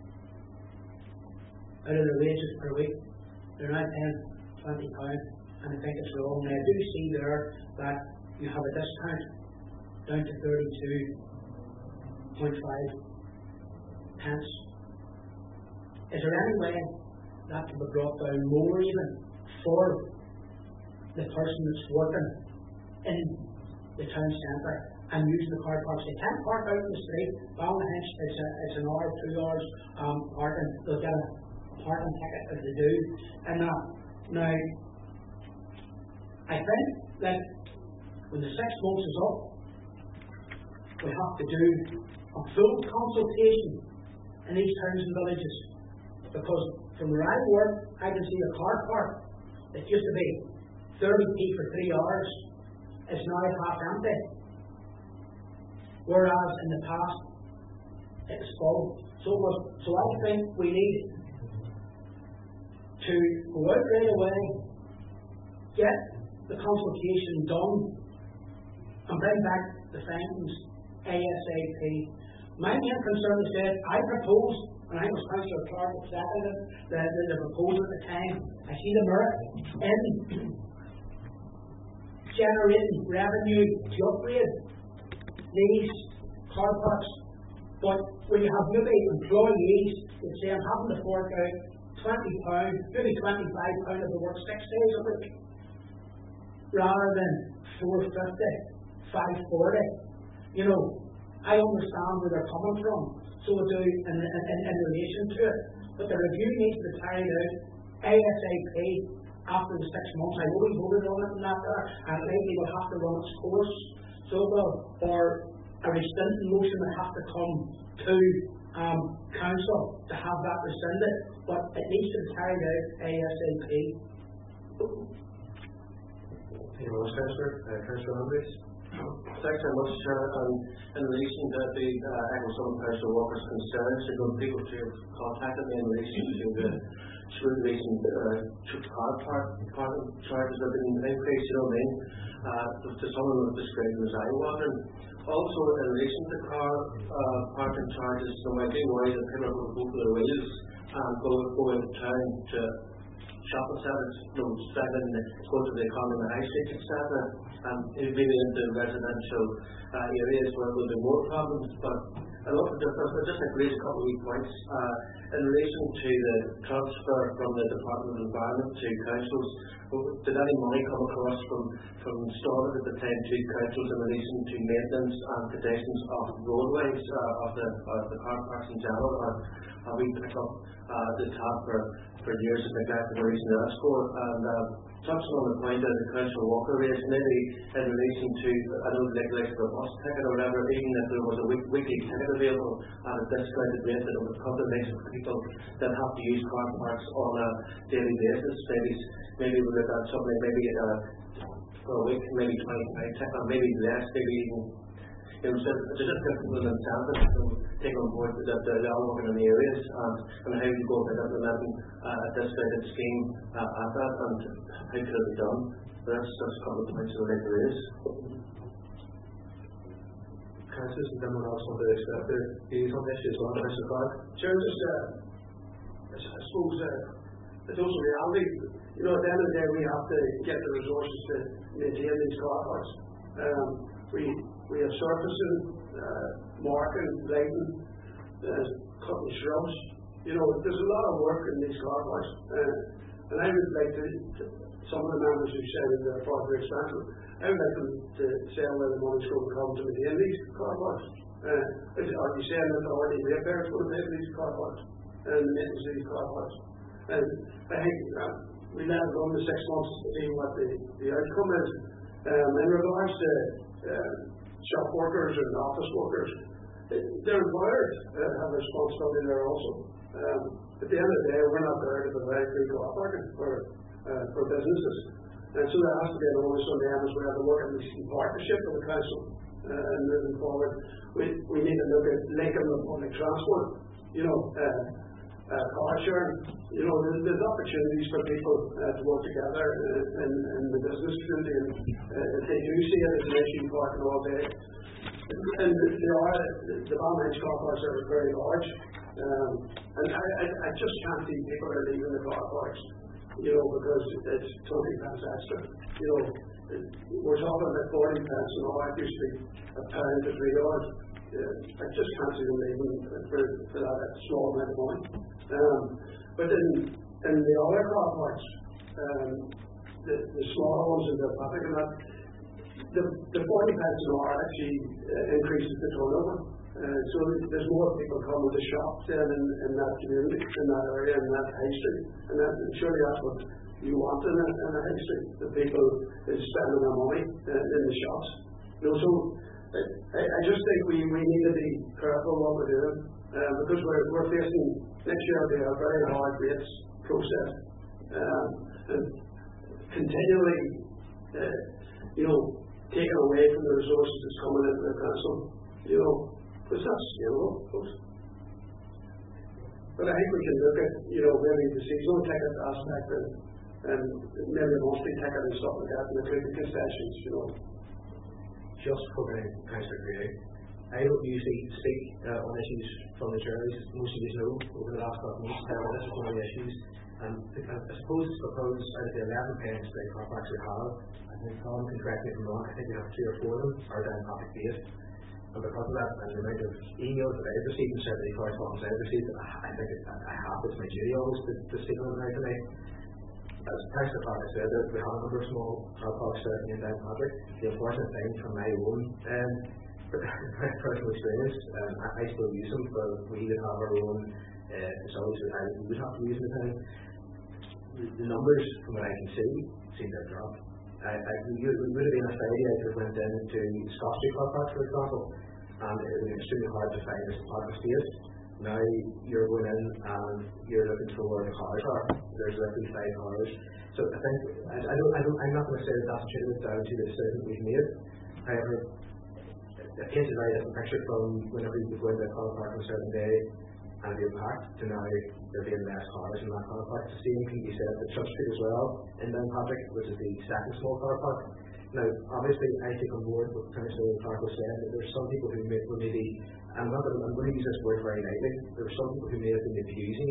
out of their wages per week, they're now paying £20, and I think it's wrong. Now, I do see there that you have a discount down to 32.5 pence. Is there any way that can be brought down more even for the person that's working in the town centre and using the car parks? They can't park out in the street. Ballynahinch, it's an hour, 2 hours parking. They'll get a parking ticket as they do. And now, I think that when the 6 months is up, we have to do a full consultation in these towns and villages, because from where I work, I can see a car park that used to be 30p for 3 hours is now half empty, whereas in the past it was full. So I think we need to go out right away, get the consultation done, and bring back the findings ASAP. My main concern is that I proposed, and I was Councillor Clark accepted the proposal at the time. I see the merit in generating revenue to upgrade these car parks, but when you have maybe employees that say I'm having to fork out £20, maybe £25 if they work 6 days a week, rather than £4.50, £5.40. You know, I understand where they're coming from, so we do in relation to it. But the review needs to be carried out ASAP after the 6 months. I know we voted on it and that there, and maybe will have to run its course. So or a rescinding motion will have to come to council to have that rescinded, but it needs to be carried out ASAP. Thank you very much, Councillor Andrews. Thanks very much, Chair. In relation to the Echo Southern Council workers' concerns, there are people who have contacted me in relation to the car parking charges that have been increased, you know what I mean, to someone who described as eye-watering. Also, in relation to car parking charges, I do worry that people are going to go for their wheels and go into town to shopping centres, go to the economy, the high street, etc. And maybe into residential areas where there will be more problems. But I love the difference. I just agree a couple of wee points in relation to the transfer from the Department of Environment to councils. Did any money come across from started at the time to councils in relation to maintenance and conditions of roadways of the car parks in general? Or have we picked up the tab for years of neglect in relation to that score? And touching on the point that the Council Walker raised, maybe in relation to, I know like the bus ticket or whatever, even if there was a weekly ticket available at a discounted rate that it would cover the mix of people that have to use car parks on a daily basis, maybe we look at something maybe for a week, maybe 25 ticket, or maybe less, maybe even. So there's just different incentives to take on board that they are working in the areas and how you go about implementing a discounted scheme at that, and how could it be done. That's just a couple of points I would like to raise. Councillors and anyone else want to accept their views on this as well? Councillor Clark? Chair, I suppose it's also reality. You know, at the end of the day, we have to get the resources to maintain these car parks. We have surfacing, marking, lighting, cutting shrubs. You know, there's a lot of work in these car parks. And I would like to, some of the members who said that they're far too expensive, I would like them to say where the money's going to come to maintain these car parks. Are you saying that the already ratepayers going to pay for these car parks and the maintenance of these car parks? And I think we let it run the 6 months to see what the outcome is. In regards to shop workers and office workers. Their employers have a responsibility there also. At the end of the day, we're not there to provide free car parking for businesses. And so there has to be an onus on them as well to work in partnership with the council. And moving forward, we need to look at linking with public transport, car sharing. There's opportunities for people to work together in the business community. And if they do see it as an issue parking all day, and the Balmain car parks are very large, and I just can't see people are leaving the car parks, because it's 20 pence extra. We're talking about 40 pence, and all that used to be £1 to €3. I just can't see them leaving for that small amount of money. But in the other car parks, the smaller ones in the public and that, the 40 pence an hour actually increases the turnover. So there's more people coming to shop then in that community, in that area, in that high street. And surely that's what you want in a high street, the people is spending their money in the shops. So I just think we need to be careful what we're doing, because we're facing, next year will be a very hard rates process, and continually taken away from the resources that's coming into the council, because that's folks. But I think we can look at, maybe the seasonal ticket aspect and maybe a monthly ticket and stuff like that, and the concessions, Just covering Councillor Grady, I don't usually speak on issues from the juries. Most of you know over the last 12 months this is one of the issues. And I suppose it's because out of the 11 pens that car parks we have, I think Colin can correct me if I'm wrong, I think we have 3 or 4 of them are down topic based. And because of that, and the amount of emails that I've received and certainly correspondence I've received, I think I have, it's my duty almost to speak on it now tonight. As Councillor Clark said, we have a number of small car parks certainly in Downpatrick. The unfortunate thing from my own personal experience, I still use them, but we would have our own facilities that we would have to use in the town. The numbers, from what I can see, seem to have dropped. It would have been a Friday if we went into Scott Street car park, for example, and it would be extremely hard to find a parking space. Now you're going in and you're looking for where the cars are. There's literally 5 cars. So I think I'm not going to say that that's attributed down to the decision we've made. However, it paints a very different picture from whenever you go into a car park on a certain day and it'll be packed to now there being less cars in that car park. The same can be said at Church Street as well in Downpatrick, which is the second small car park. Now, obviously, I take on board what Councillor Clark was saying, that there's some people who were maybe, I'm going to use this word very lightly, there were some people who may have been abusing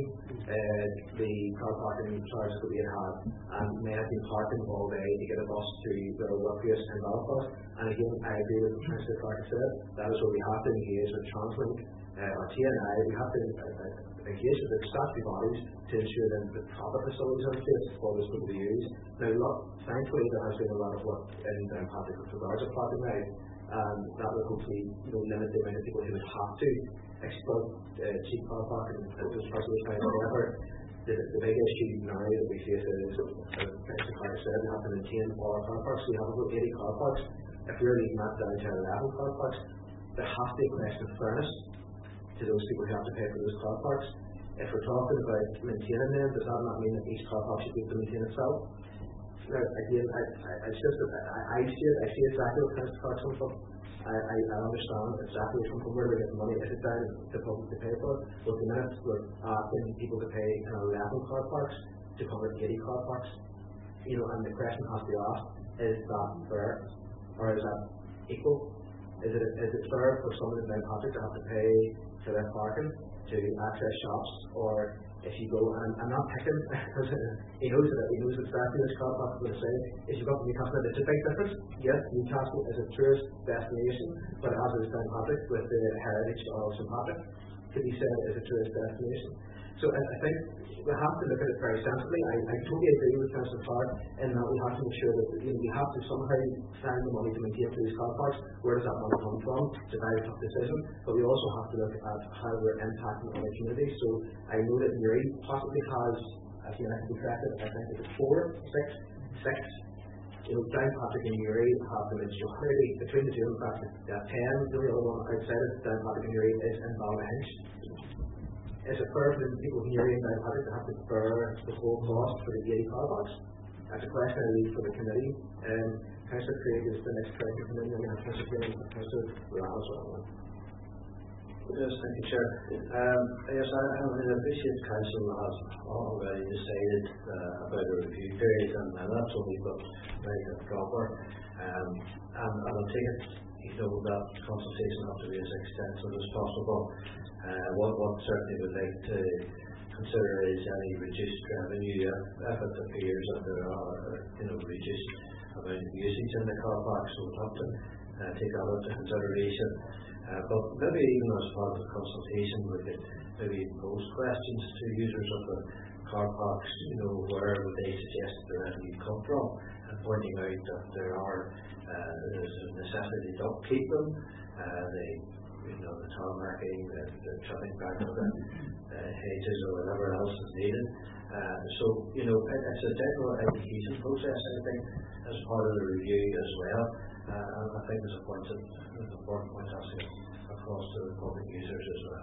the car parking charges that we had, and may have been parking all day to get a bus to their workplace in Belfast. And again, I agree with what Councillor Clark said, that is where we have to engage with Translink, or TNI, we have to engage with the statutory bodies to ensure that the proper facilities are in place for those people to use. Now, thankfully, there has been a lot of work in Downpatrick with regards to parking now, and that will hopefully limit the amount of people who would have to exploit cheap car parking at this part of the time. However, the big issue now that we face is, as Councillor Clark said, we have to maintain all our car parks. We have about 80 car parks. If we're leaving that down to 11 car parks, there has to be a question of fairness to those people who have to pay for those car parks. If we're talking about maintaining them, does that not mean that each car park should be able to maintain itself? Now, again, I see exactly what Councillor Clark comes from. I understand exactly from where we're getting money. Is it down to public to pay for it? But the minute we're asking people to pay 11 car parks to cover 80 car parks, and the question has to be asked, is that fair? Or is that equal? Is it fair for someone in Downpatrick to have to pay for their parking to access shops, or if you go, and I'm not picking, because he knows exactly this car park is going to say, if you go to Newcastle, it's a big difference. Yes, Newcastle is a tourist destination, but as is Downpatrick with the heritage of St. Patrick, could be said as a tourist destination. So I think we have to look at it very sensibly. I totally agree with Councillor Clark in that we have to make sure that we have to somehow find the money to maintain these car parks. Where does that money come from? It's a very tough decision, but we also have to look at how we're impacting other communities. So I know that Newry possibly has, again I can be corrected, I think it's 6 Downpatrick and Uri have the majority between the two. In fact, they have 10. The only other one outside of Downpatrick and Uri is in Balrange. Is it fair for the people from Uri and Downpatrick to have to bear the whole cost for the 80 car parks? That's a question I leave for the committee. Councillor Craig is the next treasury committee, and we have Councillor Craig and Councillor Rouse as well. Yes, thank you, Chair. Yes, I appreciate Council has already decided about a review period, and that's only but very proper. And I'll take it, that consultation has to be as extensive as possible. What certainly would like to consider is any reduced revenue if it appears that there are reduced amount of usage in the car park, so we'll have to take that into consideration. But maybe even as part of the consultation, we could maybe pose questions to users of the car parks, where would they suggest the revenue come from, and pointing out that there's a necessity to upkeep them, the tarmacking, the trimming back of the hedges or whatever else is needed. So, it's a general education process, I think, as part of the review as well. And I think there's an important point actually across to the public users as well.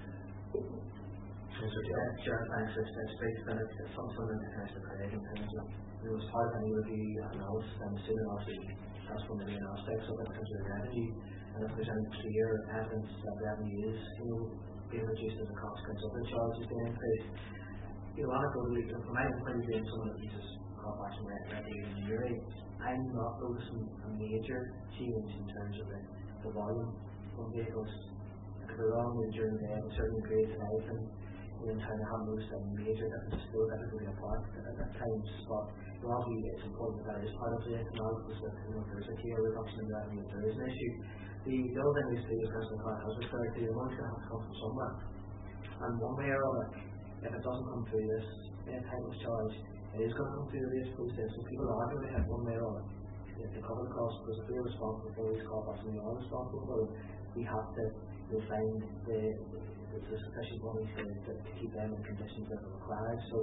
Sure, thanks. It's great to finish something in Councillor Craig in terms of as part of any review analysis, and assuming obviously that's one of the main aspects of it in terms of revenue, and if there's any clear evidence that revenue is being reduced as a consequence of the charges being increased. Anecdotally, from my point of view, someone that uses car parks and revenue in Uri, I'm not noticing a major change in terms of the volume of vehicles. If we're wrong during the day, certain grades and everything, in time I haven't noticed a major difference still everybody apart at times, but obviously it's important that it is part of the analysis that if there's a clear reduction in revenue, if there is an issue. The other thing is as Councillor Clark has referred to, the money's going to have to come from somewhere. And one way or other, if it doesn't come through this type of charge, it is going to come through the race process, so people are going to have one way or other to cover the cost, because if we're responsible for these car parks and we are responsible for them, we have to find the sufficient money to keep them in conditions that are required. So,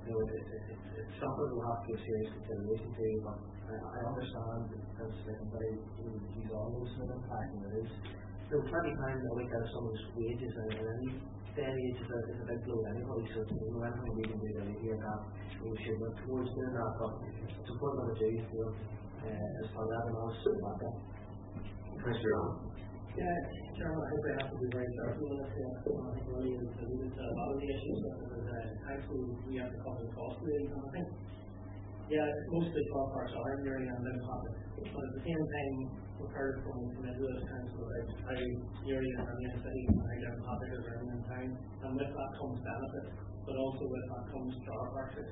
it's something we'll have to give serious consideration to, but I understand that everybody use all those sort of impact, and it is. £20 a week out of someone's wages and any steady age is a big blow anyway, so anything we can do to alleviate that, we should look towards doing that, but it's important that we do as part of that analysis about that. Councillor Rowan. Yeah, Chairman, I think we have to be very careful with this. I think really alluded to a lot of the issues that actually we have to cover the cost of it. I think, most of the car parks are in Uri and Downpatrick, but at the same time, we've heard from Midwest Council about how Uri and Armenian City and how Downpatrick is running in town, and with that comes benefit, but also with that comes car parks, etc.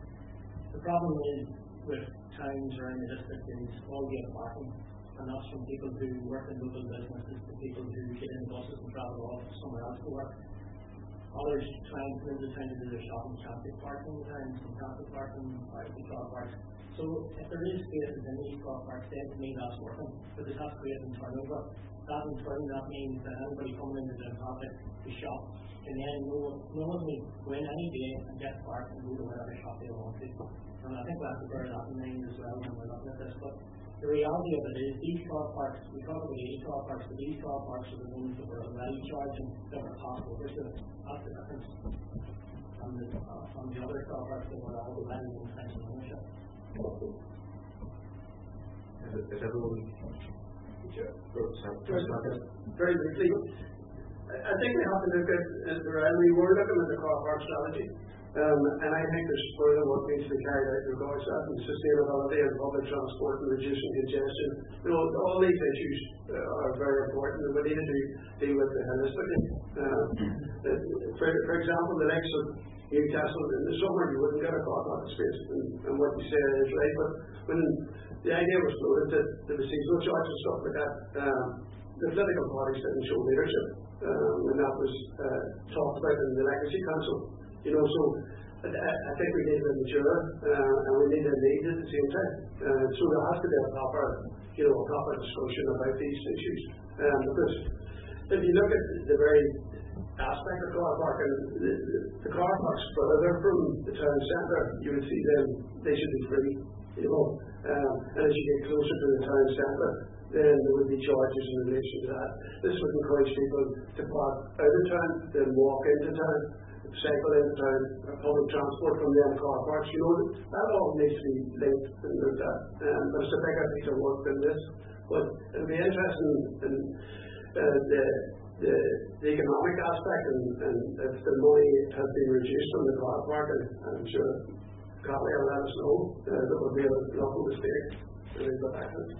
The problem is with towns around the district is all get parking. And that's from people who work in local businesses to people who get in buses and travel off somewhere else to work. Others try and come into town to do their shopping, traffic parking, and some traffic parking, private car parks. So if there is spaces in these car parks, then to me that's working. But it has creating turnover. That in turn, that means that anybody coming into the traffic to shop can then no one will go in any day and get parked and go to whatever shop they want to. And I think we have to bear that in mind as well when we're looking at this. But the reality of it is these car parks, we talk about 80 car parks, but these car parks are the ones that were already charging that were passed over to them. That's the difference. From the other car parks that were already in central ownership. Is everyone very briefly? I think we have to look at the revenue. We're looking at the car park strategy. And I think there's further work needs to be carried out in regards to that, and sustainability and public transport and reducing congestion. All these issues are very important, and we need to deal with them holistically. For example, the likes of Newcastle in the summer, you wouldn't get a car park space, and what you say is right. But when the idea was floated that there was seasonal charges and stuff like that, the political parties didn't show leadership when that was talked about in the Legacy Council. So I think we need to mature and we need to lead at the same time. So there has to be a proper discussion about these issues. Because if you look at the very aspect of car parking, the car parks further from the town centre, you would see them, they should be free. as you get closer to the town centre, then there would be charges in relation to that. This would encourage people to park out of town, then walk into town, cycle into town, public transport from them car parks. You know, that all needs to be linked and looked at. But it's a bigger piece of work than this. But it'll be interesting in the economic aspect, and if the money has been reduced from the car park, and I'm sure Carly will let us know, that would be a local mistake. Really go back to it.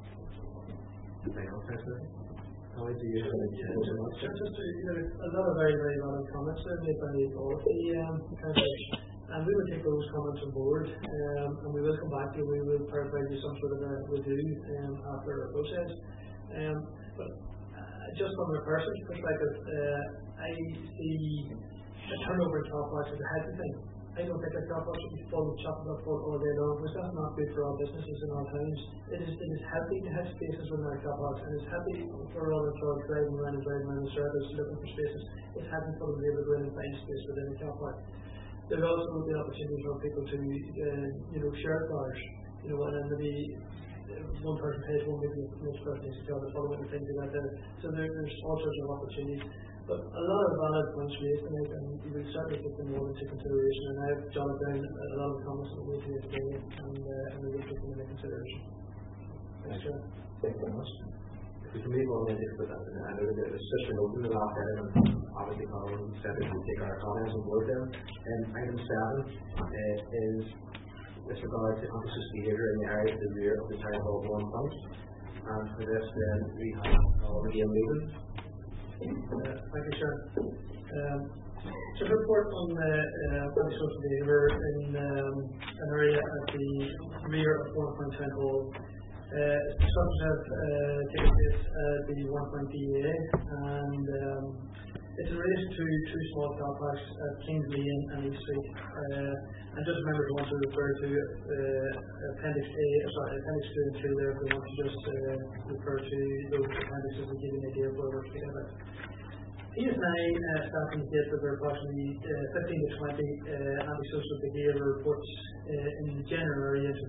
How do you Just a lot of very, very valid comments made by the authority, and we will take those comments on board, and we will come back to you. We will provide you some sort of a review after our process. But just from a person's perspective, I see the turnover in car parks as a healthy thing. I don't think a car park should be full of chocolate all day long, because that's not good for our businesses in our towns. It is healthy to have spaces within our car parks, and it's healthy for other cars driving around the service looking for spaces. It's healthy for them to be able to go in and find space within a car park. There also will be opportunities for people to share cars, and then maybe one person pays one, maybe the next person needs to tell the following, and things like that. So there's all sorts of opportunities. But a lot of valid points raised tonight, and we will certainly take them all into consideration. And I've jotted down a lot of the comments that we made here today, and we will take them into consideration. Thanks, Chair. Thank you very much. If we can move on then with that, I know that it's just been open the last item, obviously Colin said that we take our comments on board then. Item 7 is with regard to antisocial behaviour in the area to the rear of the Town Hall 1 front. And for this then we have Colin again moving. Thank you, Chair. So a report on antisocial behaviour in an area at the rear of 1 Point Town Hall. Some have taken place at the 1 Point DA, and it's in relation to two small car parks at Kings Lane and East Street. And just remember to want to refer to Appendix 2 and 2 there, if we want to just refer to those appendixes and give you an idea of where we're speaking about. PSNI staff indicate that there are approximately 15 to 20 antisocial behaviour reports in January of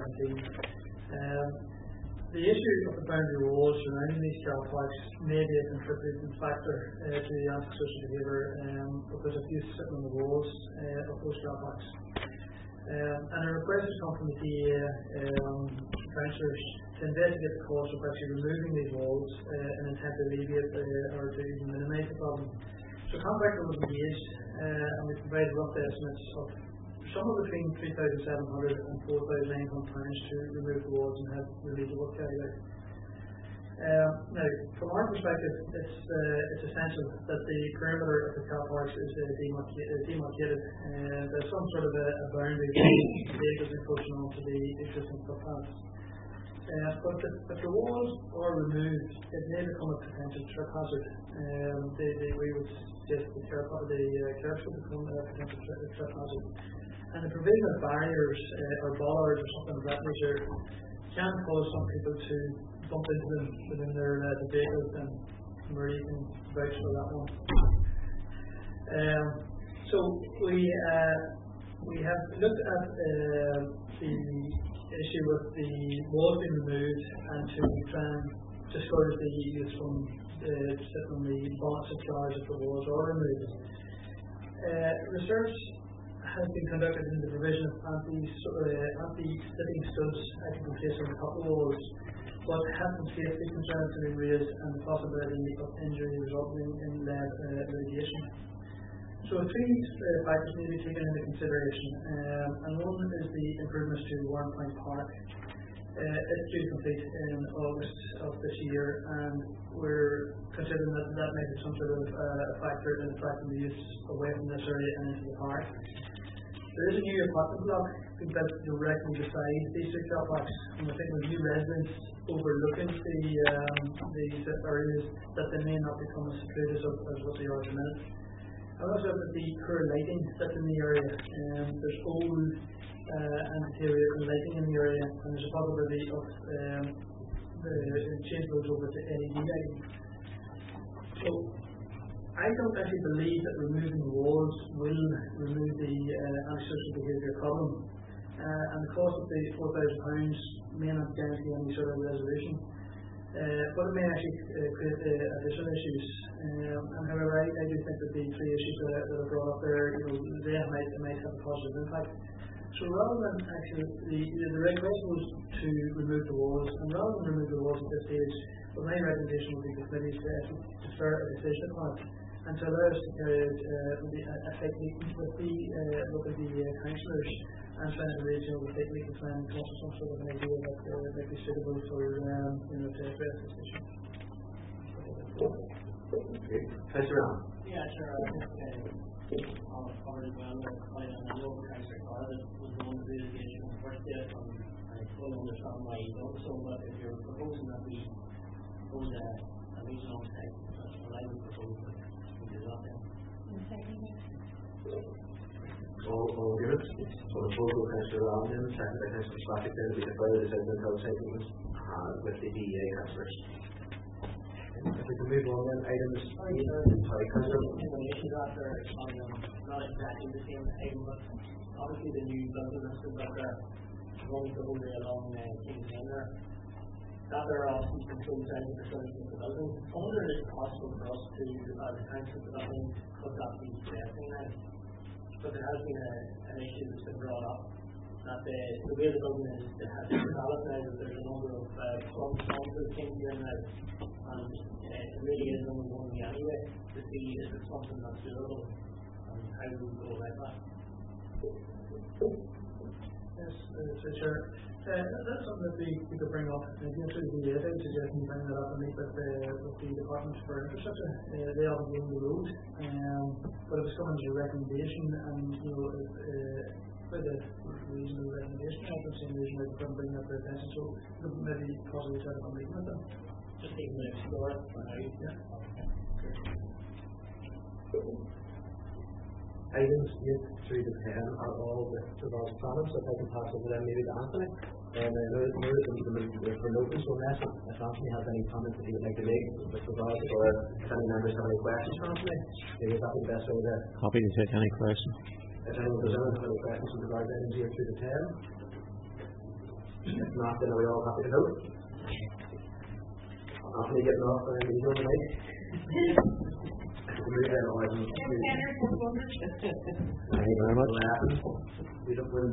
2017. The issue of the boundary walls surrounding these car parks may be a contributing factor to the antisocial behaviour because of youth sitting on the walls of those car parks. And a request has come from the DA councillors to investigate the cost of actually removing these walls in intent to alleviate or to even minimise the problem. So contractor was engaged, and we provided rough estimates of somewhere between £3,700 and £4,900 to remove the walls and have relieve the work carried out. Now, from our perspective, it's essential that the perimeter of the car parks is demarcated. There's some sort of a boundary that vehicles encroaching onto the existing footpaths. But if the walls are removed, it may become a potential trip hazard. We would suggest the curbs would become a potential trip hazard. And the provision of barriers or bollards or something of that nature can cause some people to bump into them within their vehicles, and Marie can vouch for that one. So we have looked at the issue with the walls being removed and to try and discourage the use from sitting on the bonnets of cars if the walls are removed. Research has been conducted in the provision of anti-sitting studs actually placed on the top of walls, but health and safety concerns have been raised and the possibility of injury resulting in litigation. So three factors need to be taken into consideration, and one is the improvements to Warren Point Park. It's due to complete in August of this year, and we're considering that may be some sort of factor in attracting the youth away from this area and into the park. There is a new apartment block being built directly beside these two car parks, and I think with new residents overlooking these areas, that they may not become as secluded as what they are at the minute. I also have the poor lighting that's in the area. There's old and deteriorating lighting in the area, and there's a possibility of change those over to LED lighting. So I don't actually believe that removing the walls will remove the antisocial behaviour problem. and the cost of the £4,000 may not guarantee any sort of resolution. But it may actually create additional issues. And however, I do think that the three issues that are brought up there, they might have a positive impact. So rather than actually, the regulation was to remove the walls, and rather than remove the walls at this stage, well, my recommendation would be the committee to defer a decision upon it, and to allow us to carry out a site meeting with the councillors and trying to arrange a site meeting to try and come up with some sort of an idea that might be suitable for to address this issue. Okay. Councillor Allen. Yeah, sure. I think I'll cover as well. I know Councillor Carr that was going to do the issue in the first place, and I fully understand why he done so, but if you're proposing that we hold a meeting on site, that's what I would propose that we do that then. All good. So the proposal of Councillor Allen and second by Councillor Slavic then will be deferred to the code site meetings with the DEA councillors. If we can move on then, items. Sorry, Councillor. In relation to that, they're not exactly the same item, but obviously the new building system that they're going to hold along King's Lane there, that there are obviously controlled down the percentage of the building. I wonder if it's possible for us to, as a council, to could that be addressing now? But there has been an issue that's been brought up that the way the building has been developed now, that there's a number of clubs onto the King's Lane now, and it really is only one way anyway to see if it's something that's doable and how we go about that. Yes, sure. That's something that we could bring up. I would suggest we bring that up and meet with the Department for Infrastructure. They obviously own the road, but it was coming as a recommendation, and with a reasonable recommendation, I don't see any reason why we couldn't bring that to their attention. So maybe possibly set up a meeting with them. Just even to explore it for now. Yeah. Items 8 through to 10 are all with regards to planning, so if I can pass over them maybe to Anthony. And I know that for notice on that, if Anthony has any comments that he would like to make with regards, or if any members have any questions for Anthony, maybe that would be the best way there. Happy to take any questions. If anyone does have any questions with regards to items 8 through to 10. If not, then are we all happy to vote? Anthony getting off and he's on the mic. Thank you very much. 11. We don't win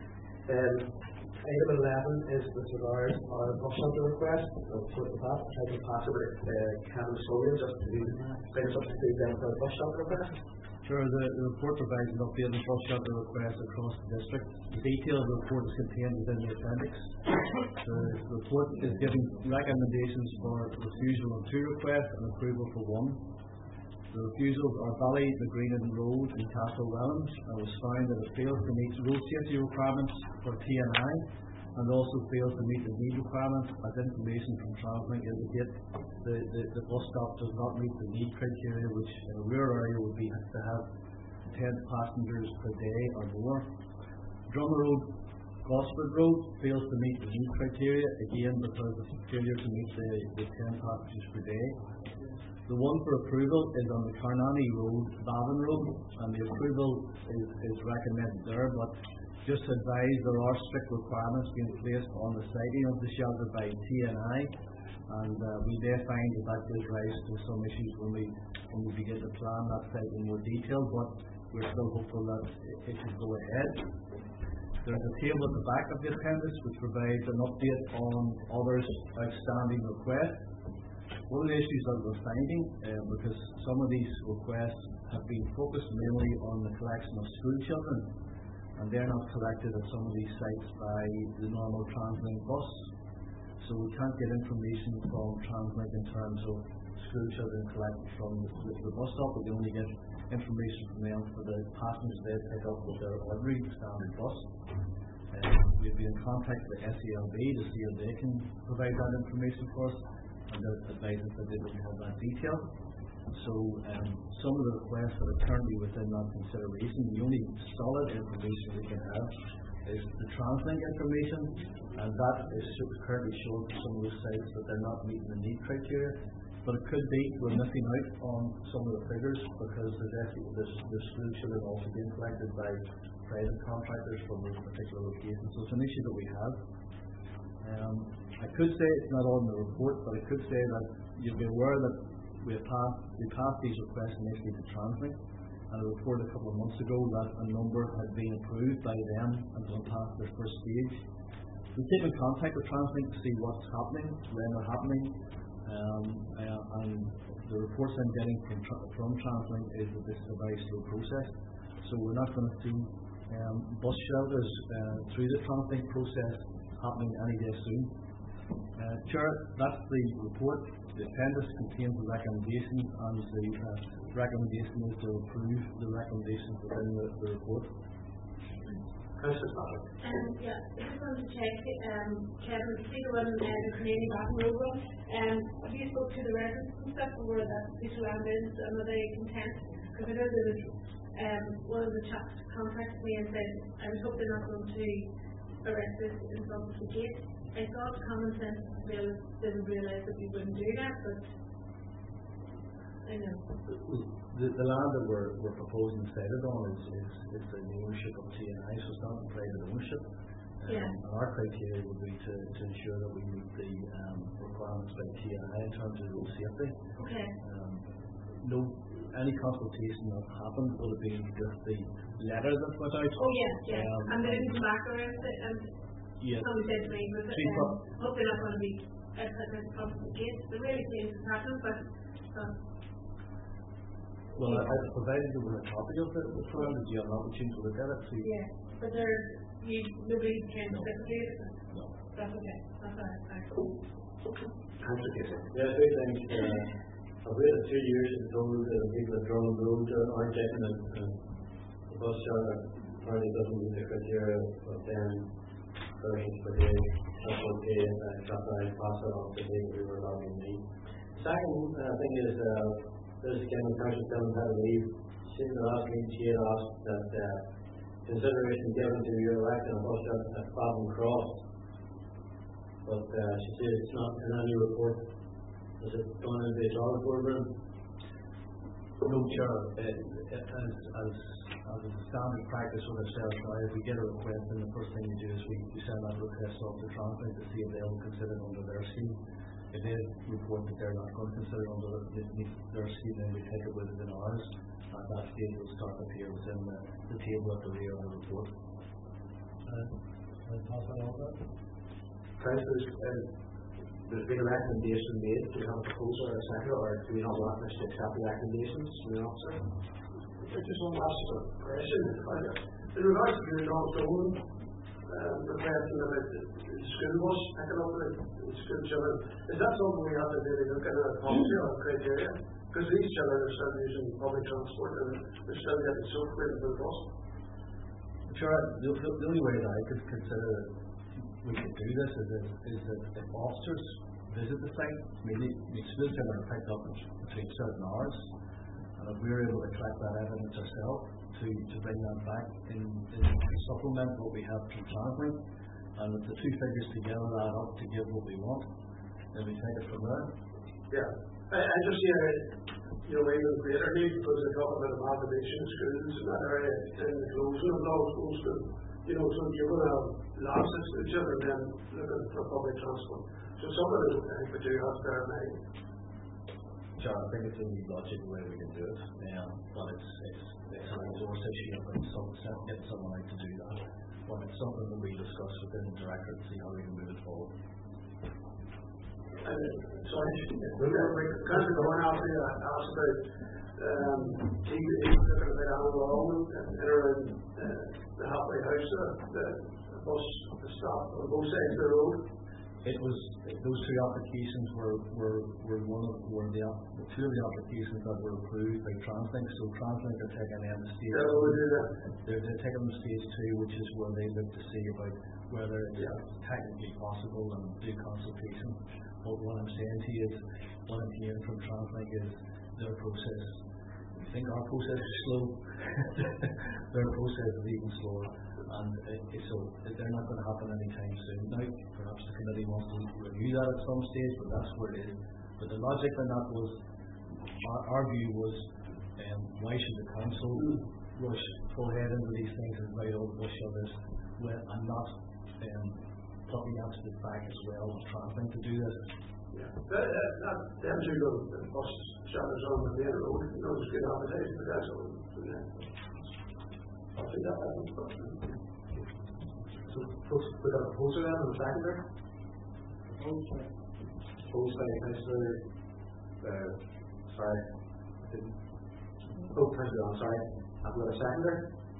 10. Item 11 is with regards to our bus shelter request. With that, I can pass over to Kevin Scullion just to bring us up to speed then with our bus shelter request. Sure, the report provides an update on the bus shelter requests across the district. The detail of the report is contained within the appendix. The report is giving recommendations for refusal on 2 requests and approval for 1. The refusals are Valley, the Greenan Road and Castle Wellens, and it was found that it fails to meet road safety requirements for TNI and also fails to meet the need requirements as information from TransLink indicate the bus stop does not meet the need criteria, which in a rural area would be to have 10 passengers per day or more. Drummer Road, Gosford Road fails to meet the need criteria, again because of failure to meet the 10 passengers per day. The one for approval is on the Carnani Road, Bavin Road, and the approval is recommended there, but just to advise there are strict requirements being placed on the siting of the shelter by TNI, and we may find that gives rise to some issues when we begin to plan that site in more detail, but we're still hopeful that it should go ahead. There's a table at the back of the appendix which provides an update on others' outstanding requests. One of the issues that we're finding, because some of these requests have been focused mainly on the collection of school children, and they're not collected at some of these sites by the normal TransLink bus. So we can't get information from TransLink in terms of school children collected from the bus stop, but we only get information from them for the passengers they pick up with their ordinary standard bus. We've been in contact with SELB to see if they can provide that information for us, and they're advising that they don't have that detail. So some of the requests that are currently within that consideration, the only solid information we can have is the TransLink information, and that is currently showing for some of those sites that they're not meeting the need criteria. But it could be we're missing out on some of the figures because there's school children also being collected by private contractors for those particular locations. So it's an issue that we have. I could say it's not on the report, but I could say that you'll be aware that we passed these requests initially to TransLink, and I reported a couple of months ago that a number had been approved by them and gone past their first stage. We've taken contact with TransLink to see what's happening, when they're happening, and the reports I'm getting from TransLink is that this is a very slow process. So we're not going to see bus shelters through the TransLink process happening any day soon. Chair, that's the report. The appendix contains the recommendation, and the recommendation is to approve the recommendations within the report. Yeah, I just wanted to check, Kevin, particularly on the Canadian Baton Road Road, have you spoke to the residents and stuff where that piece of land is, and are they content? Because I know there was one of the chaps contacted me and said, I was hoping they're not going to arrest this in front of the gate. I thought common sense didn't realise that we wouldn't do that, but I know. The land that we're proposing decided on is the ownership of TNI, so it's not private ownership. And our criteria would be to ensure that we meet the requirements by TNI in terms of road safety. Okay. Any consultation that happened would have been just the letter that went out. Oh yeah. And they didn't come back around it, and somebody said to me, hope they're not going to be putting it across the gate. The really things has happened, but well, I provided you with a copy of it before, and you have an opportunity to look at it. So but nobody can specifically. No. That's okay. That's all right. Thanks. Yeah, two things. I've waited 2 years and told the people at Drummond Road aren't taking it, and the bus shelter apparently doesn't meet the criteria of 10 persons per day. That's okay, and I pass it on to the people who were allowing me. Second thing is, there's again when Councillor Dillon had to leave. She in the last meeting she had asked that consideration given to your electing a bus shelter at Fallon Cross. But she said it's not in any report. Is it going into the HR report room? No, Chair. As is a standard practice with ourselves now, if we get a request, then the first thing we do is we send that request off to TransLink to see if they will consider it under their scheme. If they report that they're not going to consider it under their scheme, then we take it within ours. At that stage, we'll start to appear within the table at the rear of the report. Pass that on that. There's been a recommendation made. Do we have a proposal or a second, or do we not want us to accept the recommendations from the officer? I just want to ask a question. In regards to the John Stoneman requesting about the school bus picking up the school children, is that something we have to really look at a policy or a criteria? Because these children are still using public transport and they're still getting soaked with the bus. Sure, the only way that I could consider we could do this is that if officers visit the site, maybe the school children are picked up between certain hours, and if we're able to collect that evidence ourselves to bring that back in supplement what we have from TransLink, and if the two figures together add up to give what we want, then we take it from there. Yeah, I just see even greater need because they talk about amalgamation of schools in that area and the closing of those schools. So you're going to have lots of school children then looking for public transport. So some of them I think we do have to bear in mind. Sure, I think it's the only logical way we can do it. But it's a resource issue of getting someone out to do that. But it's something that we discuss within the directorate to see how we can move it forward. Sorry, Councillor Gorn asked about he's looking at Allen and around the halfway house, the bus stop on both sides of the road. It was those two applications were two of the applications that were approved by TransLink. So TransLink are taking them to stage. They're taking them to stage 2, which is where they look to see about whether it's technically possible and do consultation. But what I'm saying to you is, what I'm hearing from TransLink is their process. We think our process is slow. Their process is even slower. And so they're not going to happen anytime soon. Now, perhaps the committee wants to review that at some stage, but that's where it is. But the logic in that was, our view was, why should the council rush full head into these things and invite all the bush others and not put the absolute back as well of trying to do this. Yeah, them two little bus shelters on the main road, there's good advertising for that, so I think that happens. So, folks, we got a proposal then on the second there? Proposed by Councillor, sorry, Councillor, I'm sorry, I've got a seconder.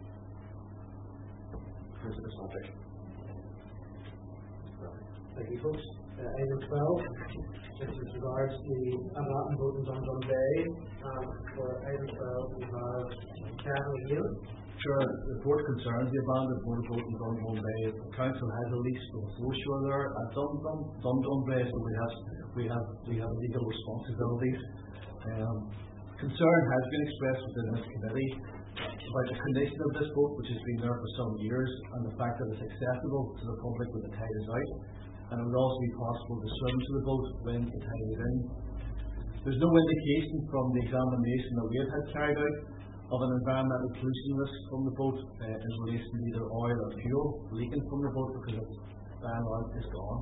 Councillor Patrick. Thank you, folks. Item 12, this is regards to allotment voting on Dunday. For item 12, we have Kevin O'Neill. Sure, the board concerns the abandoned board voting on Dunday. The council has a lease for the foreshore there at Dunday, so we have legal responsibilities. Concern has been expressed within this committee about the condition of this boat, which has been there for some years, and the fact that it's accessible to the public when the tide is out, and it would also be possible to swim to the boat when the tide is in. There's no indication from the examination that we have had carried out of an environmental pollution risk from the boat in relation to either oil or fuel leaking from the boat, because its ban oil is gone.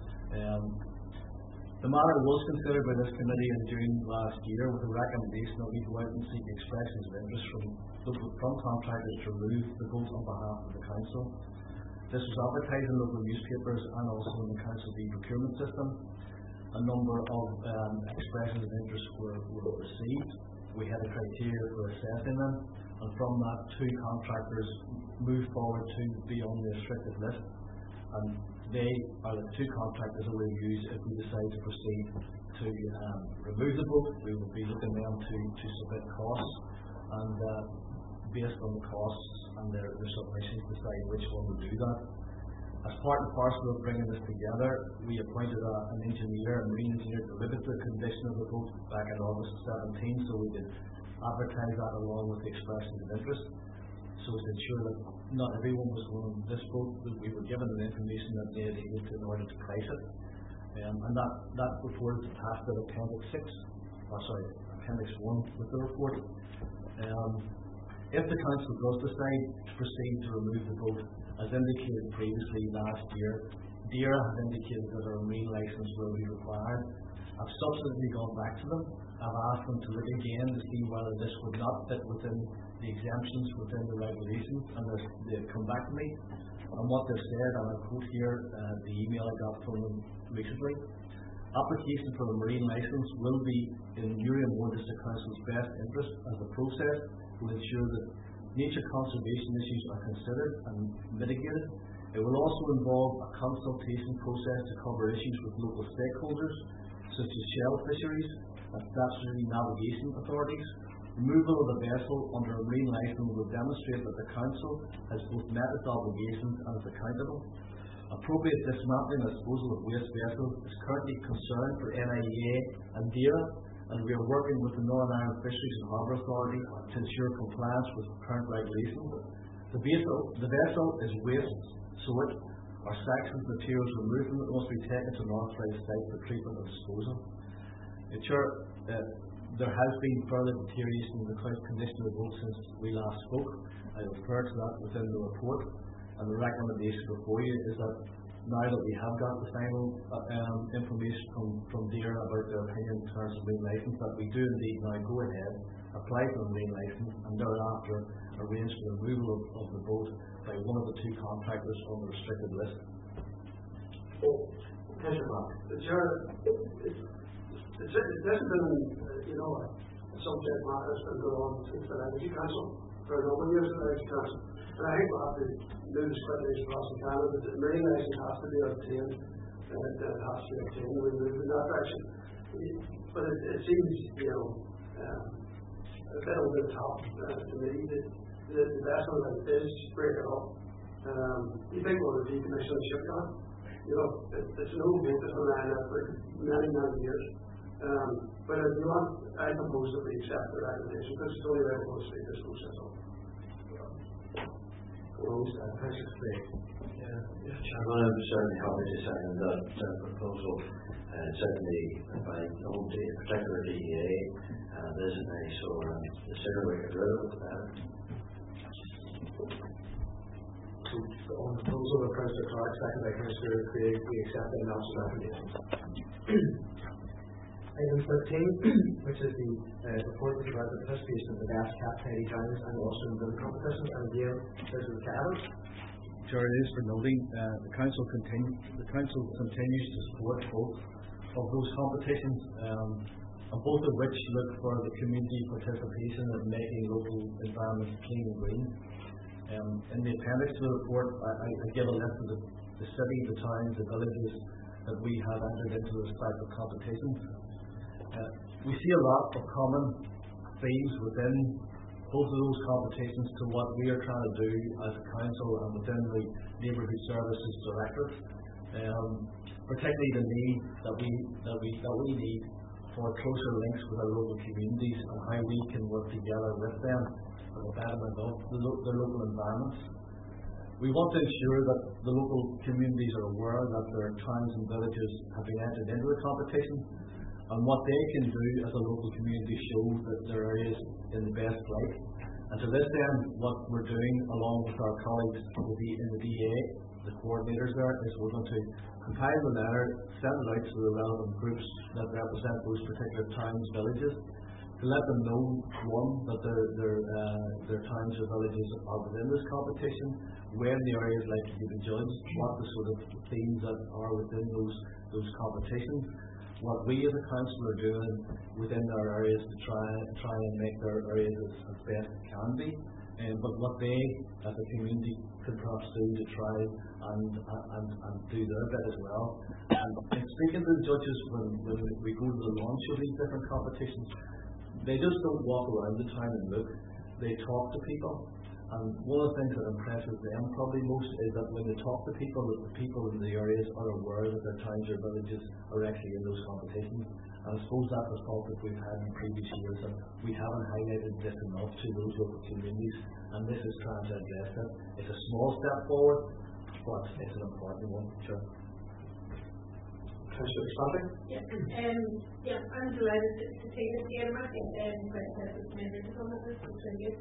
The matter was considered by this committee in June last year with a recommendation that we go out and seek expressions of interest from contractors to remove the boat on behalf of the council. This was advertised in local newspapers and also in the council procurement system. A number of expressions of interest were received. We had a criteria for assessing them, and from that, 2 contractors moved forward to be on the restricted list. And they are the 2 contractors that we'll use if we decide to proceed to remove the boat. We will be looking them to submit costs, and based on the costs and their submissions, decide which one will do that. As part and parcel of bringing this together, we appointed an engineer, a marine engineer, to look at the condition of the boat back in August 17, so we could advertise that along with the expressions of interest, so as to ensure that not everyone was going on this boat, that we were given the information that they needed in order to price it. And that report is attached to Appendix 1 with the report. If the council does decide to proceed to remove the boat, as indicated previously last year, DERA has indicated that a marine licence will be required. I've subsequently gone back to them. I've asked them to look again to see whether this would not fit within the exemptions within the regulations, and they've come back to me. And what they've said, and I quote here the email I got from them recently: application for a marine licence will be in Urian District Council's best interest, as the process will ensure that nature conservation issues are considered and mitigated. It will also involve a consultation process to cover issues with local stakeholders, such as shell fisheries and statutory navigation authorities. Removal of the vessel under a marine licence will demonstrate that the council has both met its obligations and is accountable. Appropriate dismantling and disposal of waste vessels is currently a concern for NIEA and DERA, and we are working with the Northern Ireland Fisheries and Harbour Authority to ensure compliance with current regulations. The vessel is waste, so our sections, materials removed from it must be taken to an authorised site for treatment and disposal. There has been further deterioration in the condition of the boat since we last spoke. I refer to that within the report, and the recommendation before you is that now that we have got the final information from DERA about their opinion in terms of marine licence, that we do indeed now go ahead, apply for the marine licence, and thereafter arrange for the removal of the boat by one of the 2 contractors on the restricted list. This has been, a subject matter that's been going on since the Energy Council for a number of years. The Energy Council, and I think we'll have to move as quickly as possible can. But the marine licence has to be obtained, and it has to be obtained. We move in that direction. But it seems, a bit over the top to me that the vessel that is breaking up. You think we'll decommission the shipyard? It's an old boat that's been lying there for many years. But if you want, I propose that we accept the recommendation, because it's only right to speak this process up. Chairman, I'm certainly happy to second that proposal. Certainly, by the particular DEA, there isn't any, so the sooner we get rid of it, the better. So on the proposal of Councillor Clark, second by Councillor Craig, we accept the announced recommendations. Item 13, which is the report about the participation of the best cat tidy towns and also in the competitions. And again, this is Kevin. Sure, it is for noting the council continues to support both of those competitions, and both of which look for the community participation in making local environments clean and green. In the appendix to the report, I give a list of the cities, the towns, the villages that we have entered into this type of competitions. We see a lot of common themes within both of those competitions to what we are trying to do as a council and within the Neighbourhood Services Directorate, particularly the need that we need for closer links with our local communities and how we can work together with them for the betterment of their local environments. We want to ensure that the local communities are aware that their towns and villages have been entered into the competition, and what they can do as a local community show that their area is in the best light. And to this end, what we're doing along with our colleagues in the DA, the coordinators there, is we're going to compile the letter, send it out to the relevant groups that represent those particular towns, villages, to let them know, one, that their towns or villages are within this competition, when the area is likely to be judged, what the sort of themes that are within those competitions, what we as a council are doing within our areas to try and make their areas as best it can be, but what they as a community could perhaps do to try and do their bit as well. And speaking to the judges when we go to the launch of these different competitions, they just don't walk around the town and look, they talk to people. And one of the things that impresses them probably most is that when they talk to people, that the people in the areas are aware that their towns or villages are actually in those competitions. And I suppose that's a fault that we've had in previous years, that we haven't highlighted this enough to those local communities, and this is trying to address that. It's a small step forward, but it's an important one. Sure. Councillor Slapping? Yeah, I'm delighted to take this here. I'm actually quite happy with members to come with this. It's really good.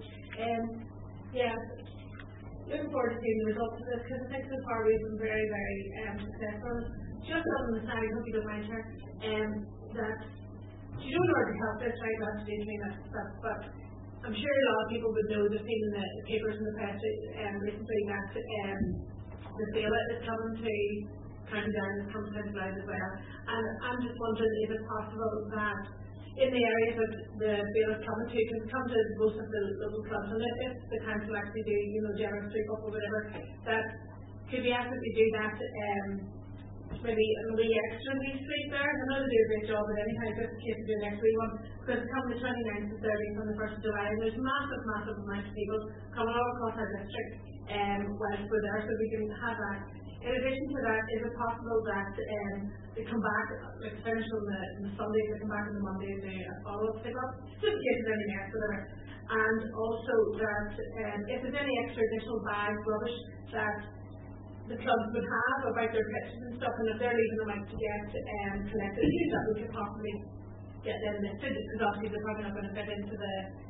Looking forward to seeing the results of this, because I think so far we've been very, very successful. Just on the side, I hope you don't mind, Chair, that you don't know where to help this, right? That's doing that stuff, but I'm sure a lot of people would know, they've seen in the papers in the press recently that the Féile is coming to County Down, is coming to County as well. And I'm just wondering, is it possible that in the areas that the Féile is coming to, can come to most of the local clubs, and if the council actually do, general street up or whatever, that could we actually do that, maybe a wee extra wee street there? I know they do a great job, but anyhow, just in case we do an extra wee one, because it's coming the 29th and 30th on the 1st of July, and there's massive amounts of people coming all across our district whilst we're there, so we can have that. In addition to that, is it possible that they come back, like finish on the Sunday, they come back on the Monday and do a follow-up pick-up, just in case there's any mess or whatever. And also that if there's any extra additional bags, rubbish that the clubs would have about their pitches and stuff, and if they're leaving them out to get collected, that we could possibly get them lifted, because obviously they're probably not going to fit into the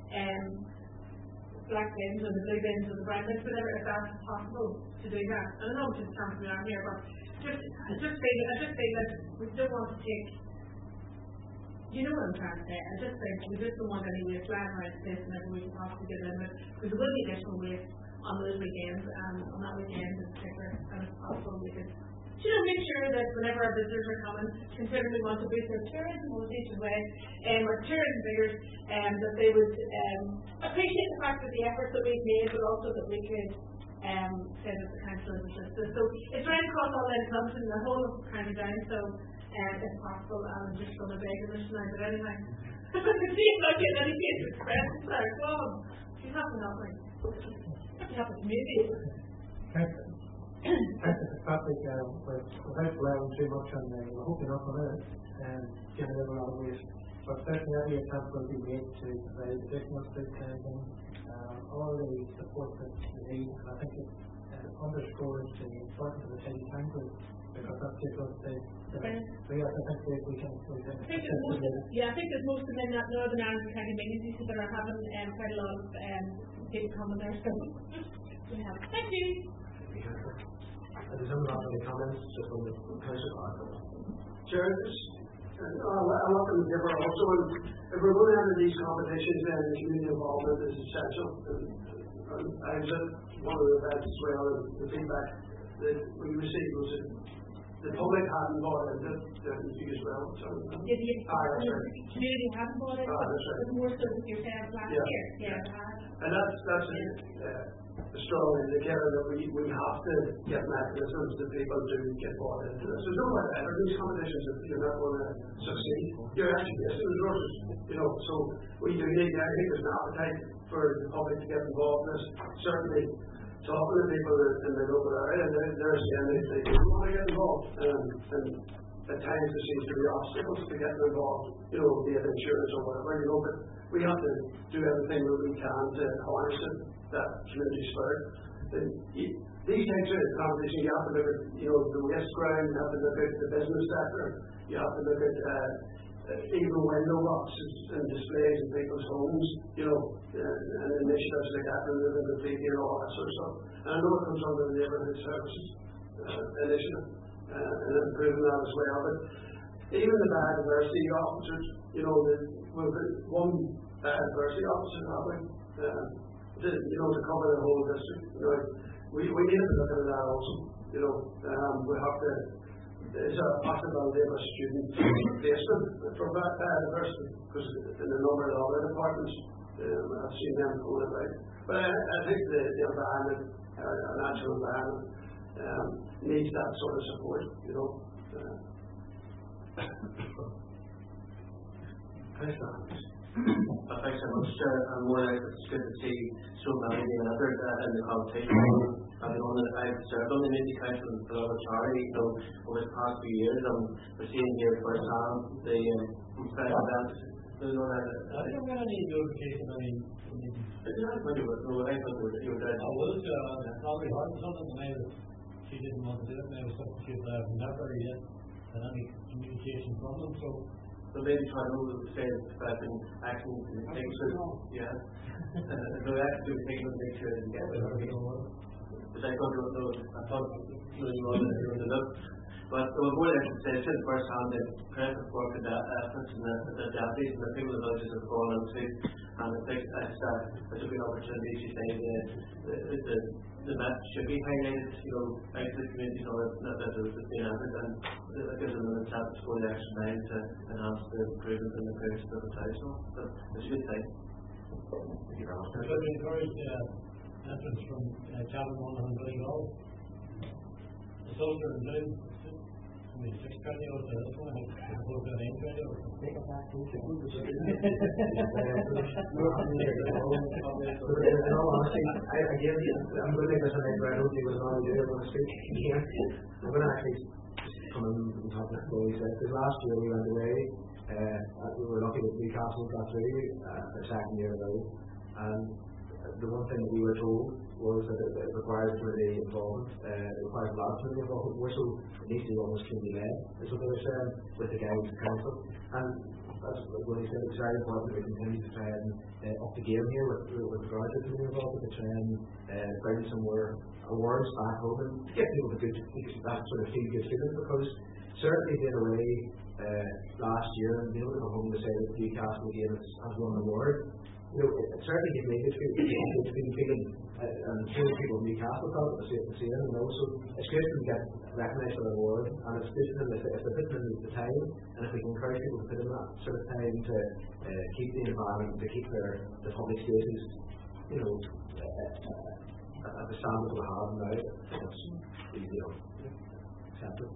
black bins or the blue bins or the brown bins, whatever, if that's possible to do that. I don't know if it's time to be out here, but I just think that we don't want to take, you know what I'm trying to say, I just think we just don't want any waste lying around the place whenever we can possibly get rid of it, because there will be additional waste on those weekends, and on that weekend in particular, and if possible we could make sure that whenever our visitors are coming, considering we want to boost their tourism in each way, or tourism figures, that they would appreciate the fact that the efforts that we've made, but also that we could say that the council is assisted. So it's right across all the clubs in the whole of County Down, so if possible, I'm just going to beg this tonight, but anyway. See if I get any case express, sorry, go on. She's not nothing. She happens maybe. Patrick, without dwelling too much on the, I hope you're not going to get rid of a lot of waste, but certainly every attempt will be made to provide additional street cleansing, all the support that you need. And I think it underscores the importance of the city council, because that gives us the yes, I think we can I think there's most of them in that Northern Ireland County communities that are having quite a lot of people coming there, so Yeah. Thank you. Does anyone have any comments just on the council? Chair, I'm not going to differ also. If we're going to enter these competitions, then community involvement is essential. And I was at one of the events as well, and the feedback that we received was that the public hadn't bought into it as well. So, The community hasn't bought it, but it's more so with yourselves last year. Yeah. And that's a strong indicator that we have to get mechanisms that people do get bought into this. There's no way out of these competitions if you're not going to succeed. You're actually wasting resources, so we do need, I think there's an appetite for the public to get involved in this. Certainly talking to people in the local area, and they're saying they do want to get involved, and at times there seems to be obstacles to getting involved, be it insurance or whatever, but we have to do everything that we can to harness it, that community spirit. And these types of competitions, you have to look at, the waste ground, you have to look at the business sector, you have to look at even window boxes and displays in people's homes, and initiatives like that, removing the baby and all that sort of stuff. And I know it comes under the neighbourhood services initiative, and improving that as well. But even the biodiversity officers, we've got one biodiversity officer, haven't we? To cover the whole district. We need to look at that also. We have to. There's a possibility of a student placement for biodiversity, because in a number of other departments, I've seen them going about. But I think the environment, our natural environment, needs that sort of support. Thanks so much, Chair. It's good to see so many being entered in the competition. I've served on the Community Council for a lot of charity, over the past few years, and we're seeing here firsthand the special events. I don't get any notification. I thought you were dead. I was, probably hard or something, and she didn't want to do it, and I was substitute that I've never yet had any communication from them, so maybe try to say that in action to make sure, so actually take to make sure it gets but I thought you were in the look. But what I should say, it's just first hand the present work and the efforts and the deputies and the people in the villages have gone into, and I think it's a good opportunity to say the map should be highlighted, out to the community, that it's been entered, and it gives them an incentive to go the extra mile to enhance the improvement in the appearance of the council. So it's a good thing. Thank you very much. I would encourage entrance from Cabin 1 and Billy Hall. The soldier in blue, 620 or this one, I hope that ain't 20 or take it back to I'm going to make this an egg, but I don't think it was all good. I'm going to speak here. I'm going to actually come in and talk to what he said. Because last year we went away, we were lucky that Newcastle got through the second year in a row. And the one thing that we were told was that it requires community involvement, it requires a lot of community involvement, more so it needs to be almost community led, is what they were saying, with the guidance of council. And that's what he said, it's very important that we continue to try and up the game here with regard to community involvement, to try and bring some more awareness back home and get people to that sort of feel good feeling, because certainly being away last year and being able to come home to say that the Newcastle game has won the award, it certainly gives me a good feeling, and people in Newcastle felt it the same, so it's good to get recognised for the award, and it's good for them if they're putting in the time, and if we can encourage people to put in that sort of time to keep the environment, to keep the public spaces, at the standard we have now, it's easy acceptable.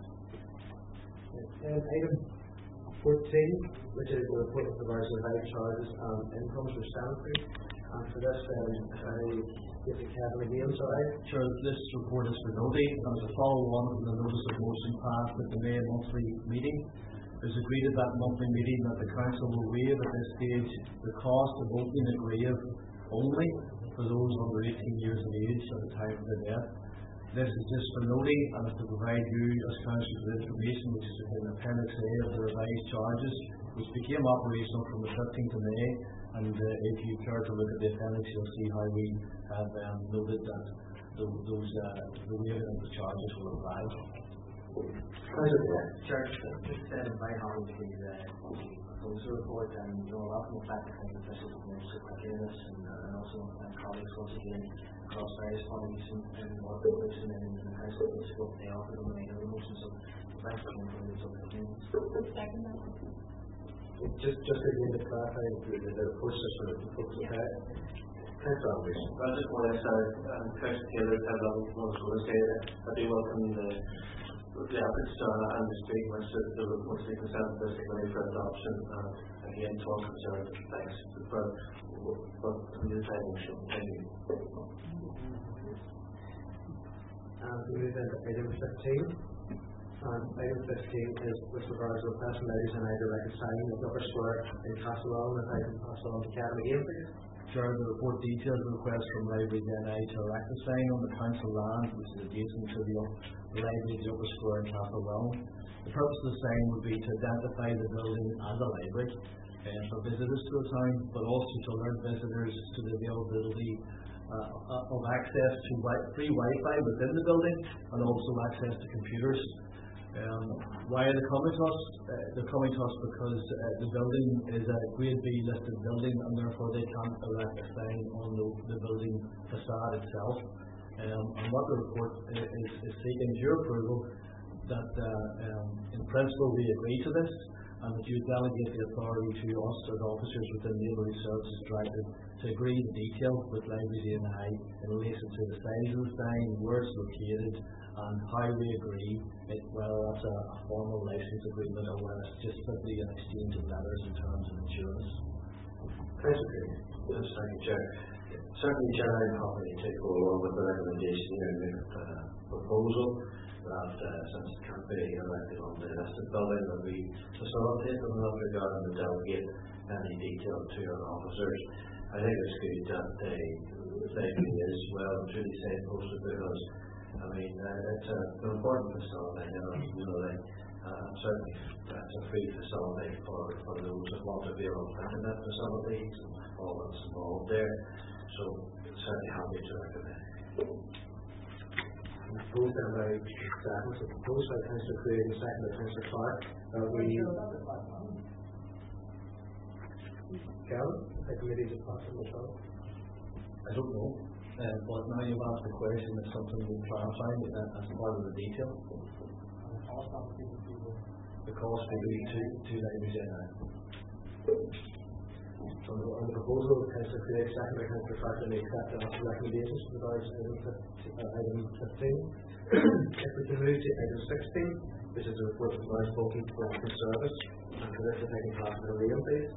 Item 14, which is the report of our survived charges and incomes for cemetery. And for this, I give to Kevin again, sorry. Sure, this report is for Nobby, and as a follow-on from the notice of motion passed at the May monthly meeting. It was agreed at that monthly meeting that the council will waive at this stage the cost of opening a grave only for those under 18 years of age at the time of their death. This is just for noting and is to provide you as council with information which is in Appendix A of the revised charges, which became operational from the 15th of May. And if you care to look at the appendix, you'll see how we have noted that the waiving of the charges will apply. Church, just said in my knowledge the proposal report, and a lot of the fact that the officials have been supporting this, and also colleagues once again across various bodies and what they're listening in the House of the scope they offer them and other motions. So thanks for including some of the things. Just again to clarify the process for the folks at that. Thanks, Albert. I just want to say, Coach Taylor said I was going to say that I do welcome the efforts and the statements that the report they present this ready for adoption. Again, to all concerned, thanks for the time. Thank you. We move into item 15. Item 15 is with regards to the person ladies and I to reconciling the Upper Square in Castlewell, and I can pass on to Kevin again, please. Chair, the report details the request from Library NI to erect a sign on the council land which is adjacent to the library, the Upper Square in Castlewell. The purpose of the sign would be to identify the building as a library for visitors to the town, but also to alert visitors to the availability of access to free Wi-Fi within the building and also access to computers. Why are they coming to us? They're coming to us because the building is a Grade B listed building, and therefore they can't erect a sign on the building facade itself. And what the report is seeking is your approval that in principle we agree to this, and that you delegate the authority to us as officers within the Neighbourhood Services Directive to agree in detail with Libraries NI in relation to the size of the sign, where it's located, and how we agree, whether that's a formal license agreement or whether it's just simply an exchange of letters in terms of insurance. Thank you. Yes, thank you, Chair. Certainly, Chair, I'm happy to take along with the recommendation here and make a proposal that since it can't be elected on the listed building, that we facilitate in that regard and delegate any detail to our officers. I think it's good that the library is well and truly signposted because I mean, it's an important facility, certainly it's a free facility for those that want to be able to internet facilities and all that's involved there. So, certainly happy to recommend. Proposed by Councillor Craig and second by Councillor Clark. Kevin, I committee to pass on the show. I don't know. But now you've asked the question, it's something we'll clarify as part of the detail. The cost will be to Libraries NI. So on the proposal of Councillor Craig, second by Councillor Clark, and accept the recommendations with regards to item 15. If we can move to item 16, which is a report from Large Bulky Collection Service, and for this, if I can pass it to Liam, please.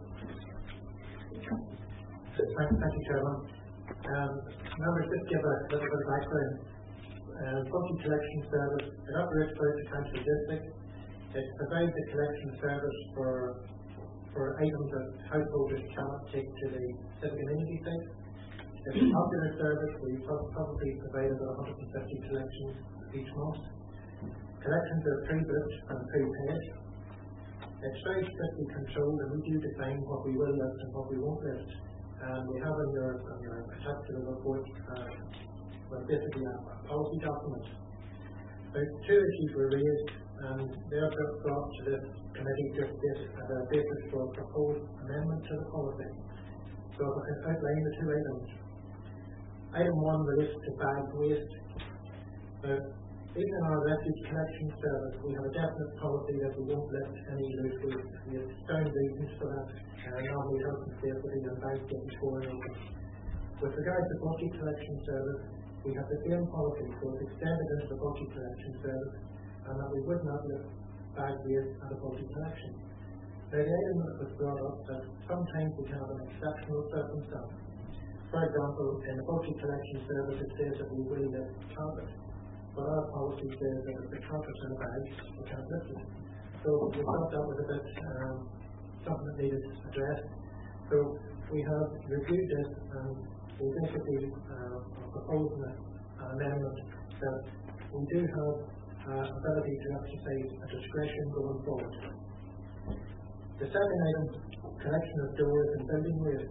Thank you, Chairman. Members, just give a little bit of background. Bulky Collection Service, it operates throughout the country district. It provides a collection service for items that householders cannot take to the civic amenity site. It's a popular service. We probably provide about 150 collections each month. Collections are pre-booked and pre-paid. It's very strictly controlled, and we do define what we will list and what we won't list. We have on your attached to the report basically a policy document. Two issues were raised, and they are brought to this committee just as a basis for a proposed amendment to the policy. So if I can outline the two items. Item 1 relates to bagged waste. Even in our refuge collection service, we have a definite policy that we won't list any loose waste. We have sound reasons for that. Normally health and safety and bags getting torn open. With regard to bulky collection service, we have the same policy, so it's extended into the bulky collection service, and that we would not list bagged waste at a bulky collection. Now, the item that was brought up that sometimes we have an exceptional circumstance. For example, in the bulky collection service, it says that we will list carpet, but our policy says that if the carpet's in a bag, we can't list it. So we thought that was a bit something that needed addressed. So we have reviewed this, and we basically are proposing an amendment that we do have ability to exercise a discretion going forward. The second item, collection of doors and building waste.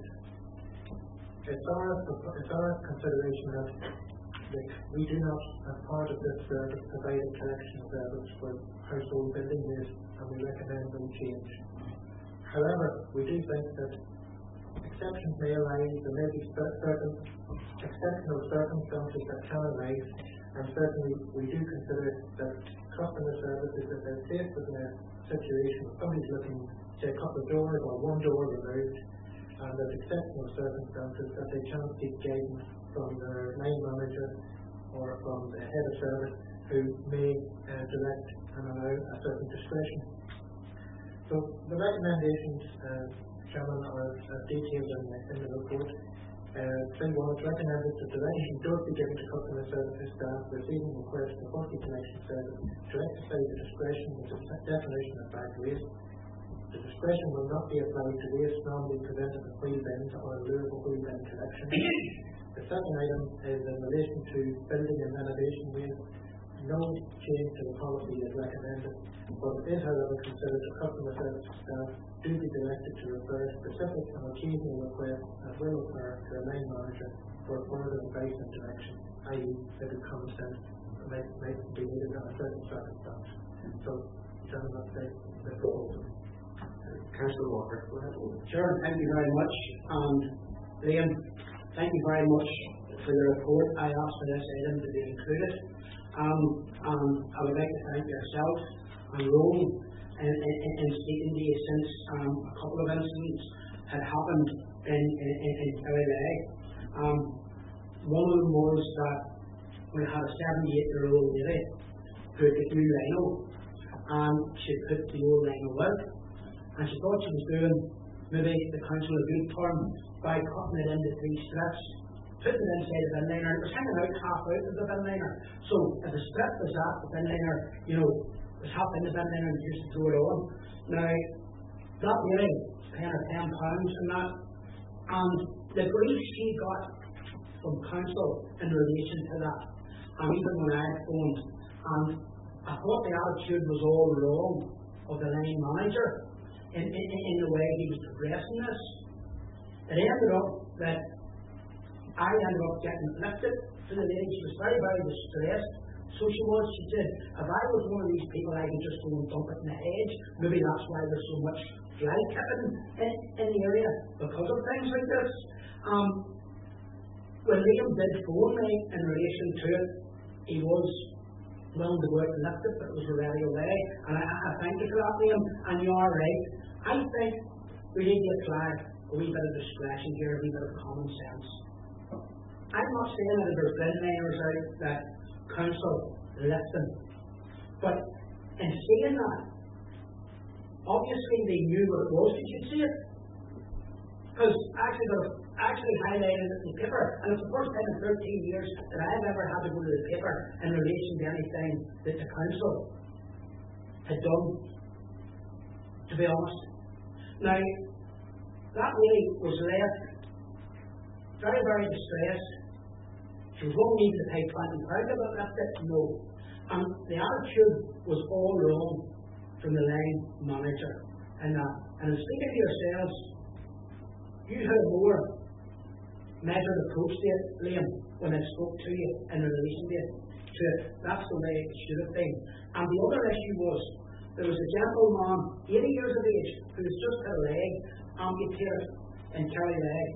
It's our consideration that we do not, as part of this service, provide a collection service for household building waste, and we recommend no change. However, we do think that exceptions may arise, there may be certain exceptional circumstances that can arise, and certainly we do consider that customer services, if they're faced with a situation where somebody's looking, say, a couple of doors or one door removed, and there's exceptional circumstances that they can seek guidance from their line manager or from the head of service, who may direct and allow a certain discretion. So the recommendations, Chairman, are detailed in the report. 1. It's recommended that direction does be given to customer services staff receiving requests for bulky collection service to exercise the discretion with the definition of bag waste. The discretion will not be applied to waste normally presented in wheel bins or in lieu of a wheel bin collection. The second item is in relation to building and renovation waste. No change to the policy is recommended, but it is, however, considered that customer service staff do be directed to refer specific and occasional requests as will occur to a line manager for further advice and direction, i.e. that the common sense might be needed in a certain circumstance. So, Chairman, that's the proposal. Councillor Walker, go ahead. Sure, thank you very much. And Liam, thank you very much for the report. I asked for this item to be included. And I would like to thank yourself and Rome in speaking to you since a couple of incidents had happened in Kerry. One of them was that we had a 78-year-old lady who had a new lino, and she put the old lino out, and she thought she was doing maybe the council a good turn by cutting it into 3 strips, putting it inside the bin liner. It was hanging out half out of the bin liner. So if the strip was at the bin liner, was half in the bin liner and used to throw it on. Now, that lady was paying her £10 and that, and the grief she got from council in relation to that, and even when I phoned, and I thought the attitude was all wrong of the line manager in the way he was progressing this. It ended up that I ended up getting lifted to the lady. She was very, very distressed. So she was. She said, if I was one of these people, I could just go and dump it in the hedge. Maybe that's why there's so much fly tipping in the area, because of things like this. When Liam did phone me in relation to it, he was willing to go out and lift it, but it was already away. And I thank you for that, Liam. And you are right. I think we need to apply a wee bit of discretion here, a wee bit of common sense. I'm not saying that there's bin liners out that council left them, but in saying that, obviously they knew what it was. Did you see it? Because actually highlighted it in the paper, and it's the first time in 13 years that I've ever had to go to the paper in relation to anything that the council had done, to be honest. Now, that lady was left very, very distressed. She was only needing to pay £20 about that bit. No. And the attitude was all wrong from the line manager. And in speaking to yourselves, you had a more measured approach to it, Liam, when I spoke to you in relation to it. That's the way it should have been. And the other issue was, there was a gentleman, 80 years of age, who was just had a leg amputated in Kerry.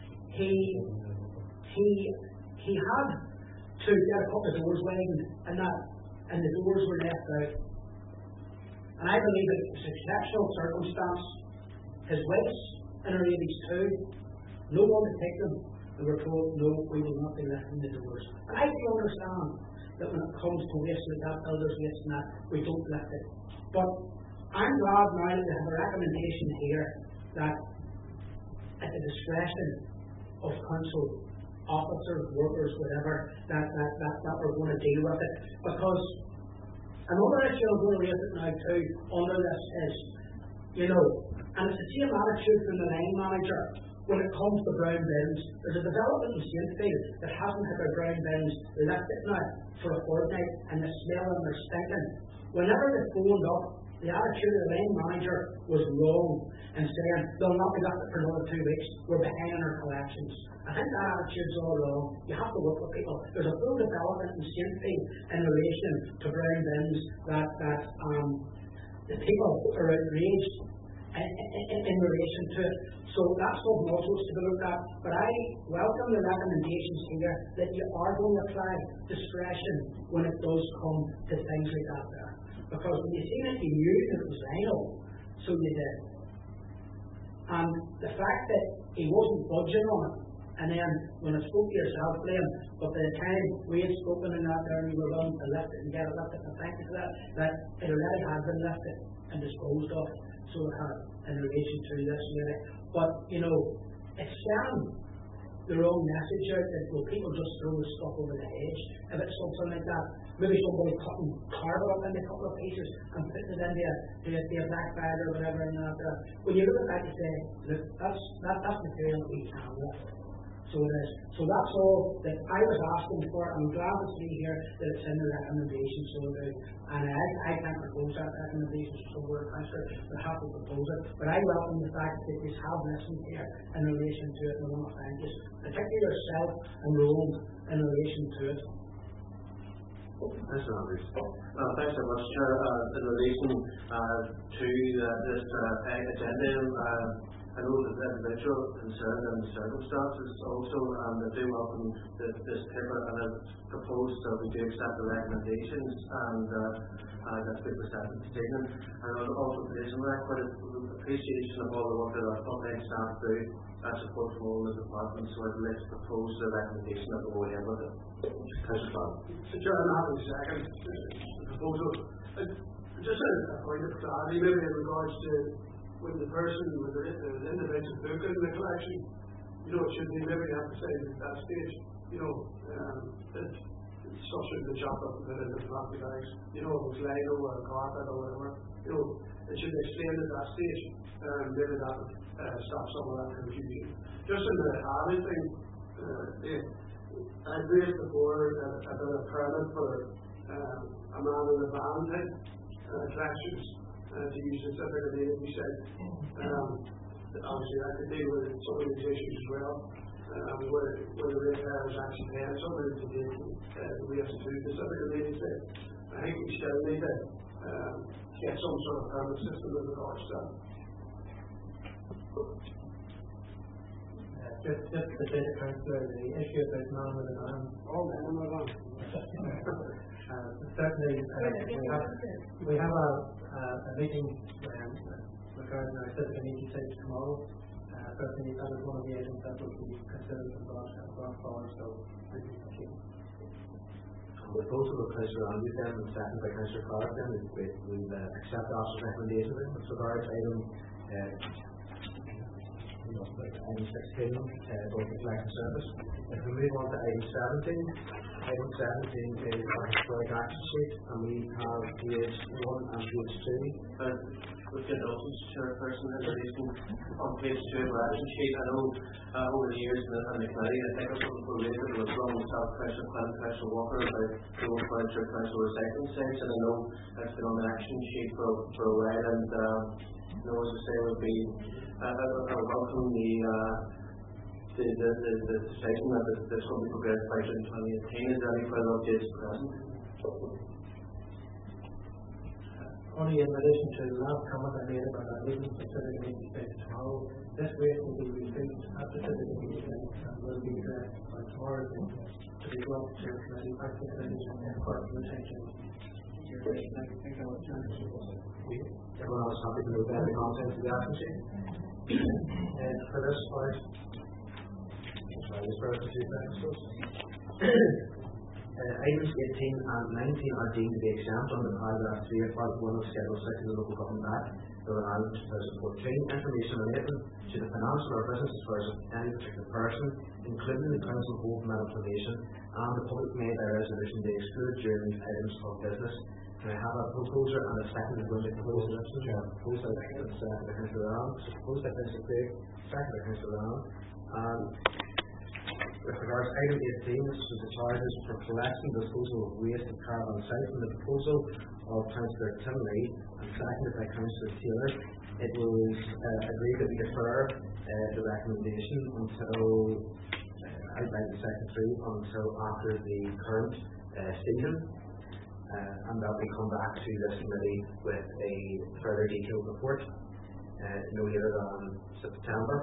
He had to get a couple of doors widened, and the doors were left out. And I believe it was an exceptional circumstance. His wife's in her 80s too. No one to take them. They were told, no, we will not be lifting the doors. And I can understand that when it comes to waste like that, builders waste and that, we don't lift it. But I'm glad now that they have a recommendation here that at the discretion of council officers, workers, whatever, that we're going to deal with it. Because another issue I'm going to raise it now too under this is, and it's the same attitude from the line manager when it comes to brown bins. There's a development in Saintfield that hasn't had their brown bins lifted now for a fortnight, and the smell and they're stinking. Whenever they phoned up, the attitude of the line manager was wrong and saying they'll not be lifted for another 2 weeks. We're behind on our collections. I think that attitude's all wrong. You have to work with people. There's a full development in Saintfield in relation to brown bins that the people are outraged in relation to it. So that's something also to be looked at. But I welcome the recommendations here that you are going to apply discretion when it does come to things like that there. Because when you seen it, you knew that it was Rhino. So you did. And the fact that he wasn't budging on it, and then when I spoke to yourself, Liam, but by the time we had spoken in that there and you were willing to lift it and get it lifted, and thank you for that it already had been lifted and disposed of. So it had in relation to this unit. But, you know, it's sending the wrong message out that people just throw the stuff over the hedge. If it's something like that, maybe somebody cutting carve up into a couple of pieces and putting it into a black bag or whatever and that. When you look at that, you say, look, that's material that we can lift. So it is. So that's all that I was asking for. I'm glad to see here that it's in the recommendation. So and I can't propose that recommendation, so we're have to propose it. But I welcome the fact that you have listened here in relation to it, and I want to thank you, particularly yourself and Rome in relation to it. Thanks very much. Thanks very much, Chair. In relation to this agenda, I know that the individual concerned and the circumstances also that do welcome this paper, and I've proposed that we do accept the recommendations and that's been presented this evening. And I'll also put this in record appreciation of all the work that our frontline staff do and support from all the departments. So I'd like to propose the recommendation that we go ahead with it. Councillor Clark. Mr. Chairman, I have a second proposal. Just a point of clarity, maybe in regards to when the person, with the individual book in the collection, you know, it should be maybe emphasised at that stage, you know, that stuff should be chopped up a bit in the plastic bags, you know, if it's Lego or a carpet or whatever, you know, it should be explained at that stage, maybe that would stop some of that confusion. Just in the added thing, I've raised before a bit of permit for a man in a van type collections. To use the certificate that we said, obviously that could deal with some of these issues as well, where the ratepayer is actually paying somebody to deal with we have to do the certificate that I think we still need to get some sort of permit system in regards to that. Just to say to Councillor, the issue about man with a van. Oh, man, I'm not on. Certainly, we have a meeting regarding our civic and meeting sites tomorrow. Certainly, that is one of the items that will be considered and brought forward. So, thank you. The proposal of Councillor Andrews then and second by Councillor Clark then we'll accept the officer's recommendation with regard to item 16, both the collection service. If we move on to item 17 is our historic action sheet, and we have page 1 and page 2. With the notice, Chairperson, in relation on page 2 of our action sheet, I know over the years in the committee, I think it was related to what's wrong with Councillor Quinn, Councillor Walker about the one furniture council recycling sites, and I know that's been on the action sheet for a while, and you know, as I say, would be I welcome the decision that this will be progressed by June 2018. Is there any further updates present? Only in relation to the last comment I made about our meeting specific meeting space tomorrow, this rate will be refilled at the civic meeting space and will be addressed by tomorrow's meeting to be brought to the committee, back to the committee and court attention. Everyone else happy to move down the contents of the action sheet? For this part, items 18 and 19 are deemed to be exempt under paragraph 3 of part 1 of Schedule 6 of the Local Government Act of Ireland 2014. Information relating to the financial or business affairs of any particular person, including the council hold medical information, and the public may by resolution be excluded during these items of business. Can I have a proposer and a second to go into closed session? Proposed by Councillor Round, proposed by Councillor Craig, second by Councillor Round. With regards to item 18, this is the charges for collection and disposal of waste and carbon site, and the proposal of Councillor Tim Lee and seconded by Councillor Taylor. It was agreed that we defer the recommendation until outlined in section 3 until after the current season, and that we come back to this committee with a further detailed report no later than September.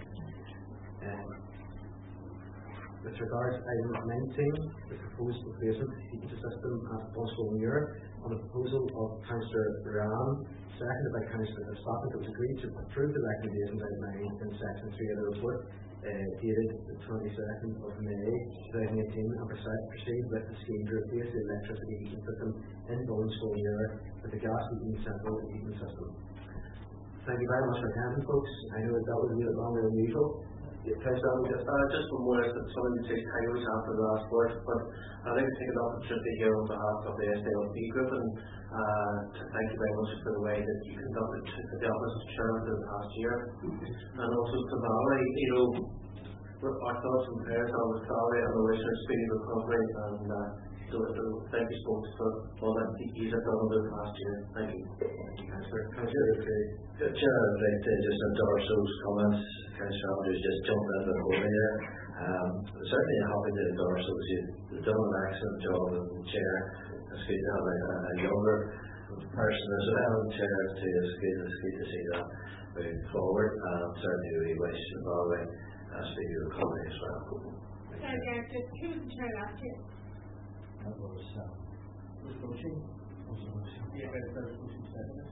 With regards to item 19, the proposed replacement heating system at Boswell Muir, on the proposal of Councillor Ram, seconded by Councillor Stockton, it was agreed to approve the recommendations outlined in section 3 of the report, dated the 22nd of May 2018, and proceed with the scheme to replace the electricity heating system in Boswell Muir with the gas heating central heating system. Thank you very much for attending, folks. I know that was a little longer than usual. Just one more, that some of you take time after the last word, but I'd like to take an opportunity here on behalf of the SLP group and to thank you very much for the way that you conducted the office of chair for the past year, and also to Valerie. You know, our thoughts and prayers are with Valerie, and we wish her a speedy recovery, and thank you folks for all that you have done over the past year. Thank you. Chair, I'd like to just endorse those comments. Councillor Andrews just jumped in the hole here. Certainly happy to endorse those. You've done an excellent job as Chair. It's good to have a younger person as well in Chair too. It's good to see that moving forward. Certainly we wish Valerie a speedy recovery as well. Sorry, Director, who was the chair last year? That was Motion. Yeah, but the resolution said that.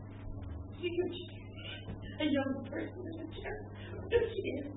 A young person in the chair. Just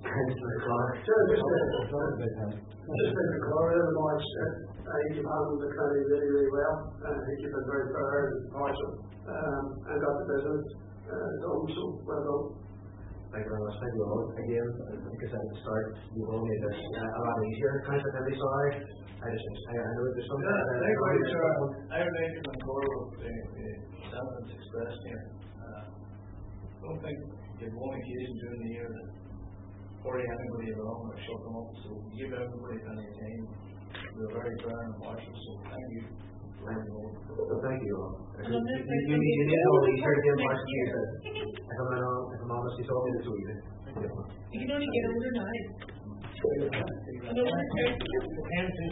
Mr. Clark, in March, I think you've handled the county really, really well. I think you've been very fair and impartial, and got the business done, so well done. Thank you very much. Thank you all. Again, like I said at the start, you've all made this a lot easier. Councillor Henry, sorry. I know there's something. I would like to concur with the sentiments expressed here. I don't think there's one occasion during the year that hurry anybody along or shut them up, so give everybody plenty of time. We're very fair and impartial, so thank you. Well, thank you all. You need all these here again, Martin. If I'm honest, you told me this evening. You can only get over 9.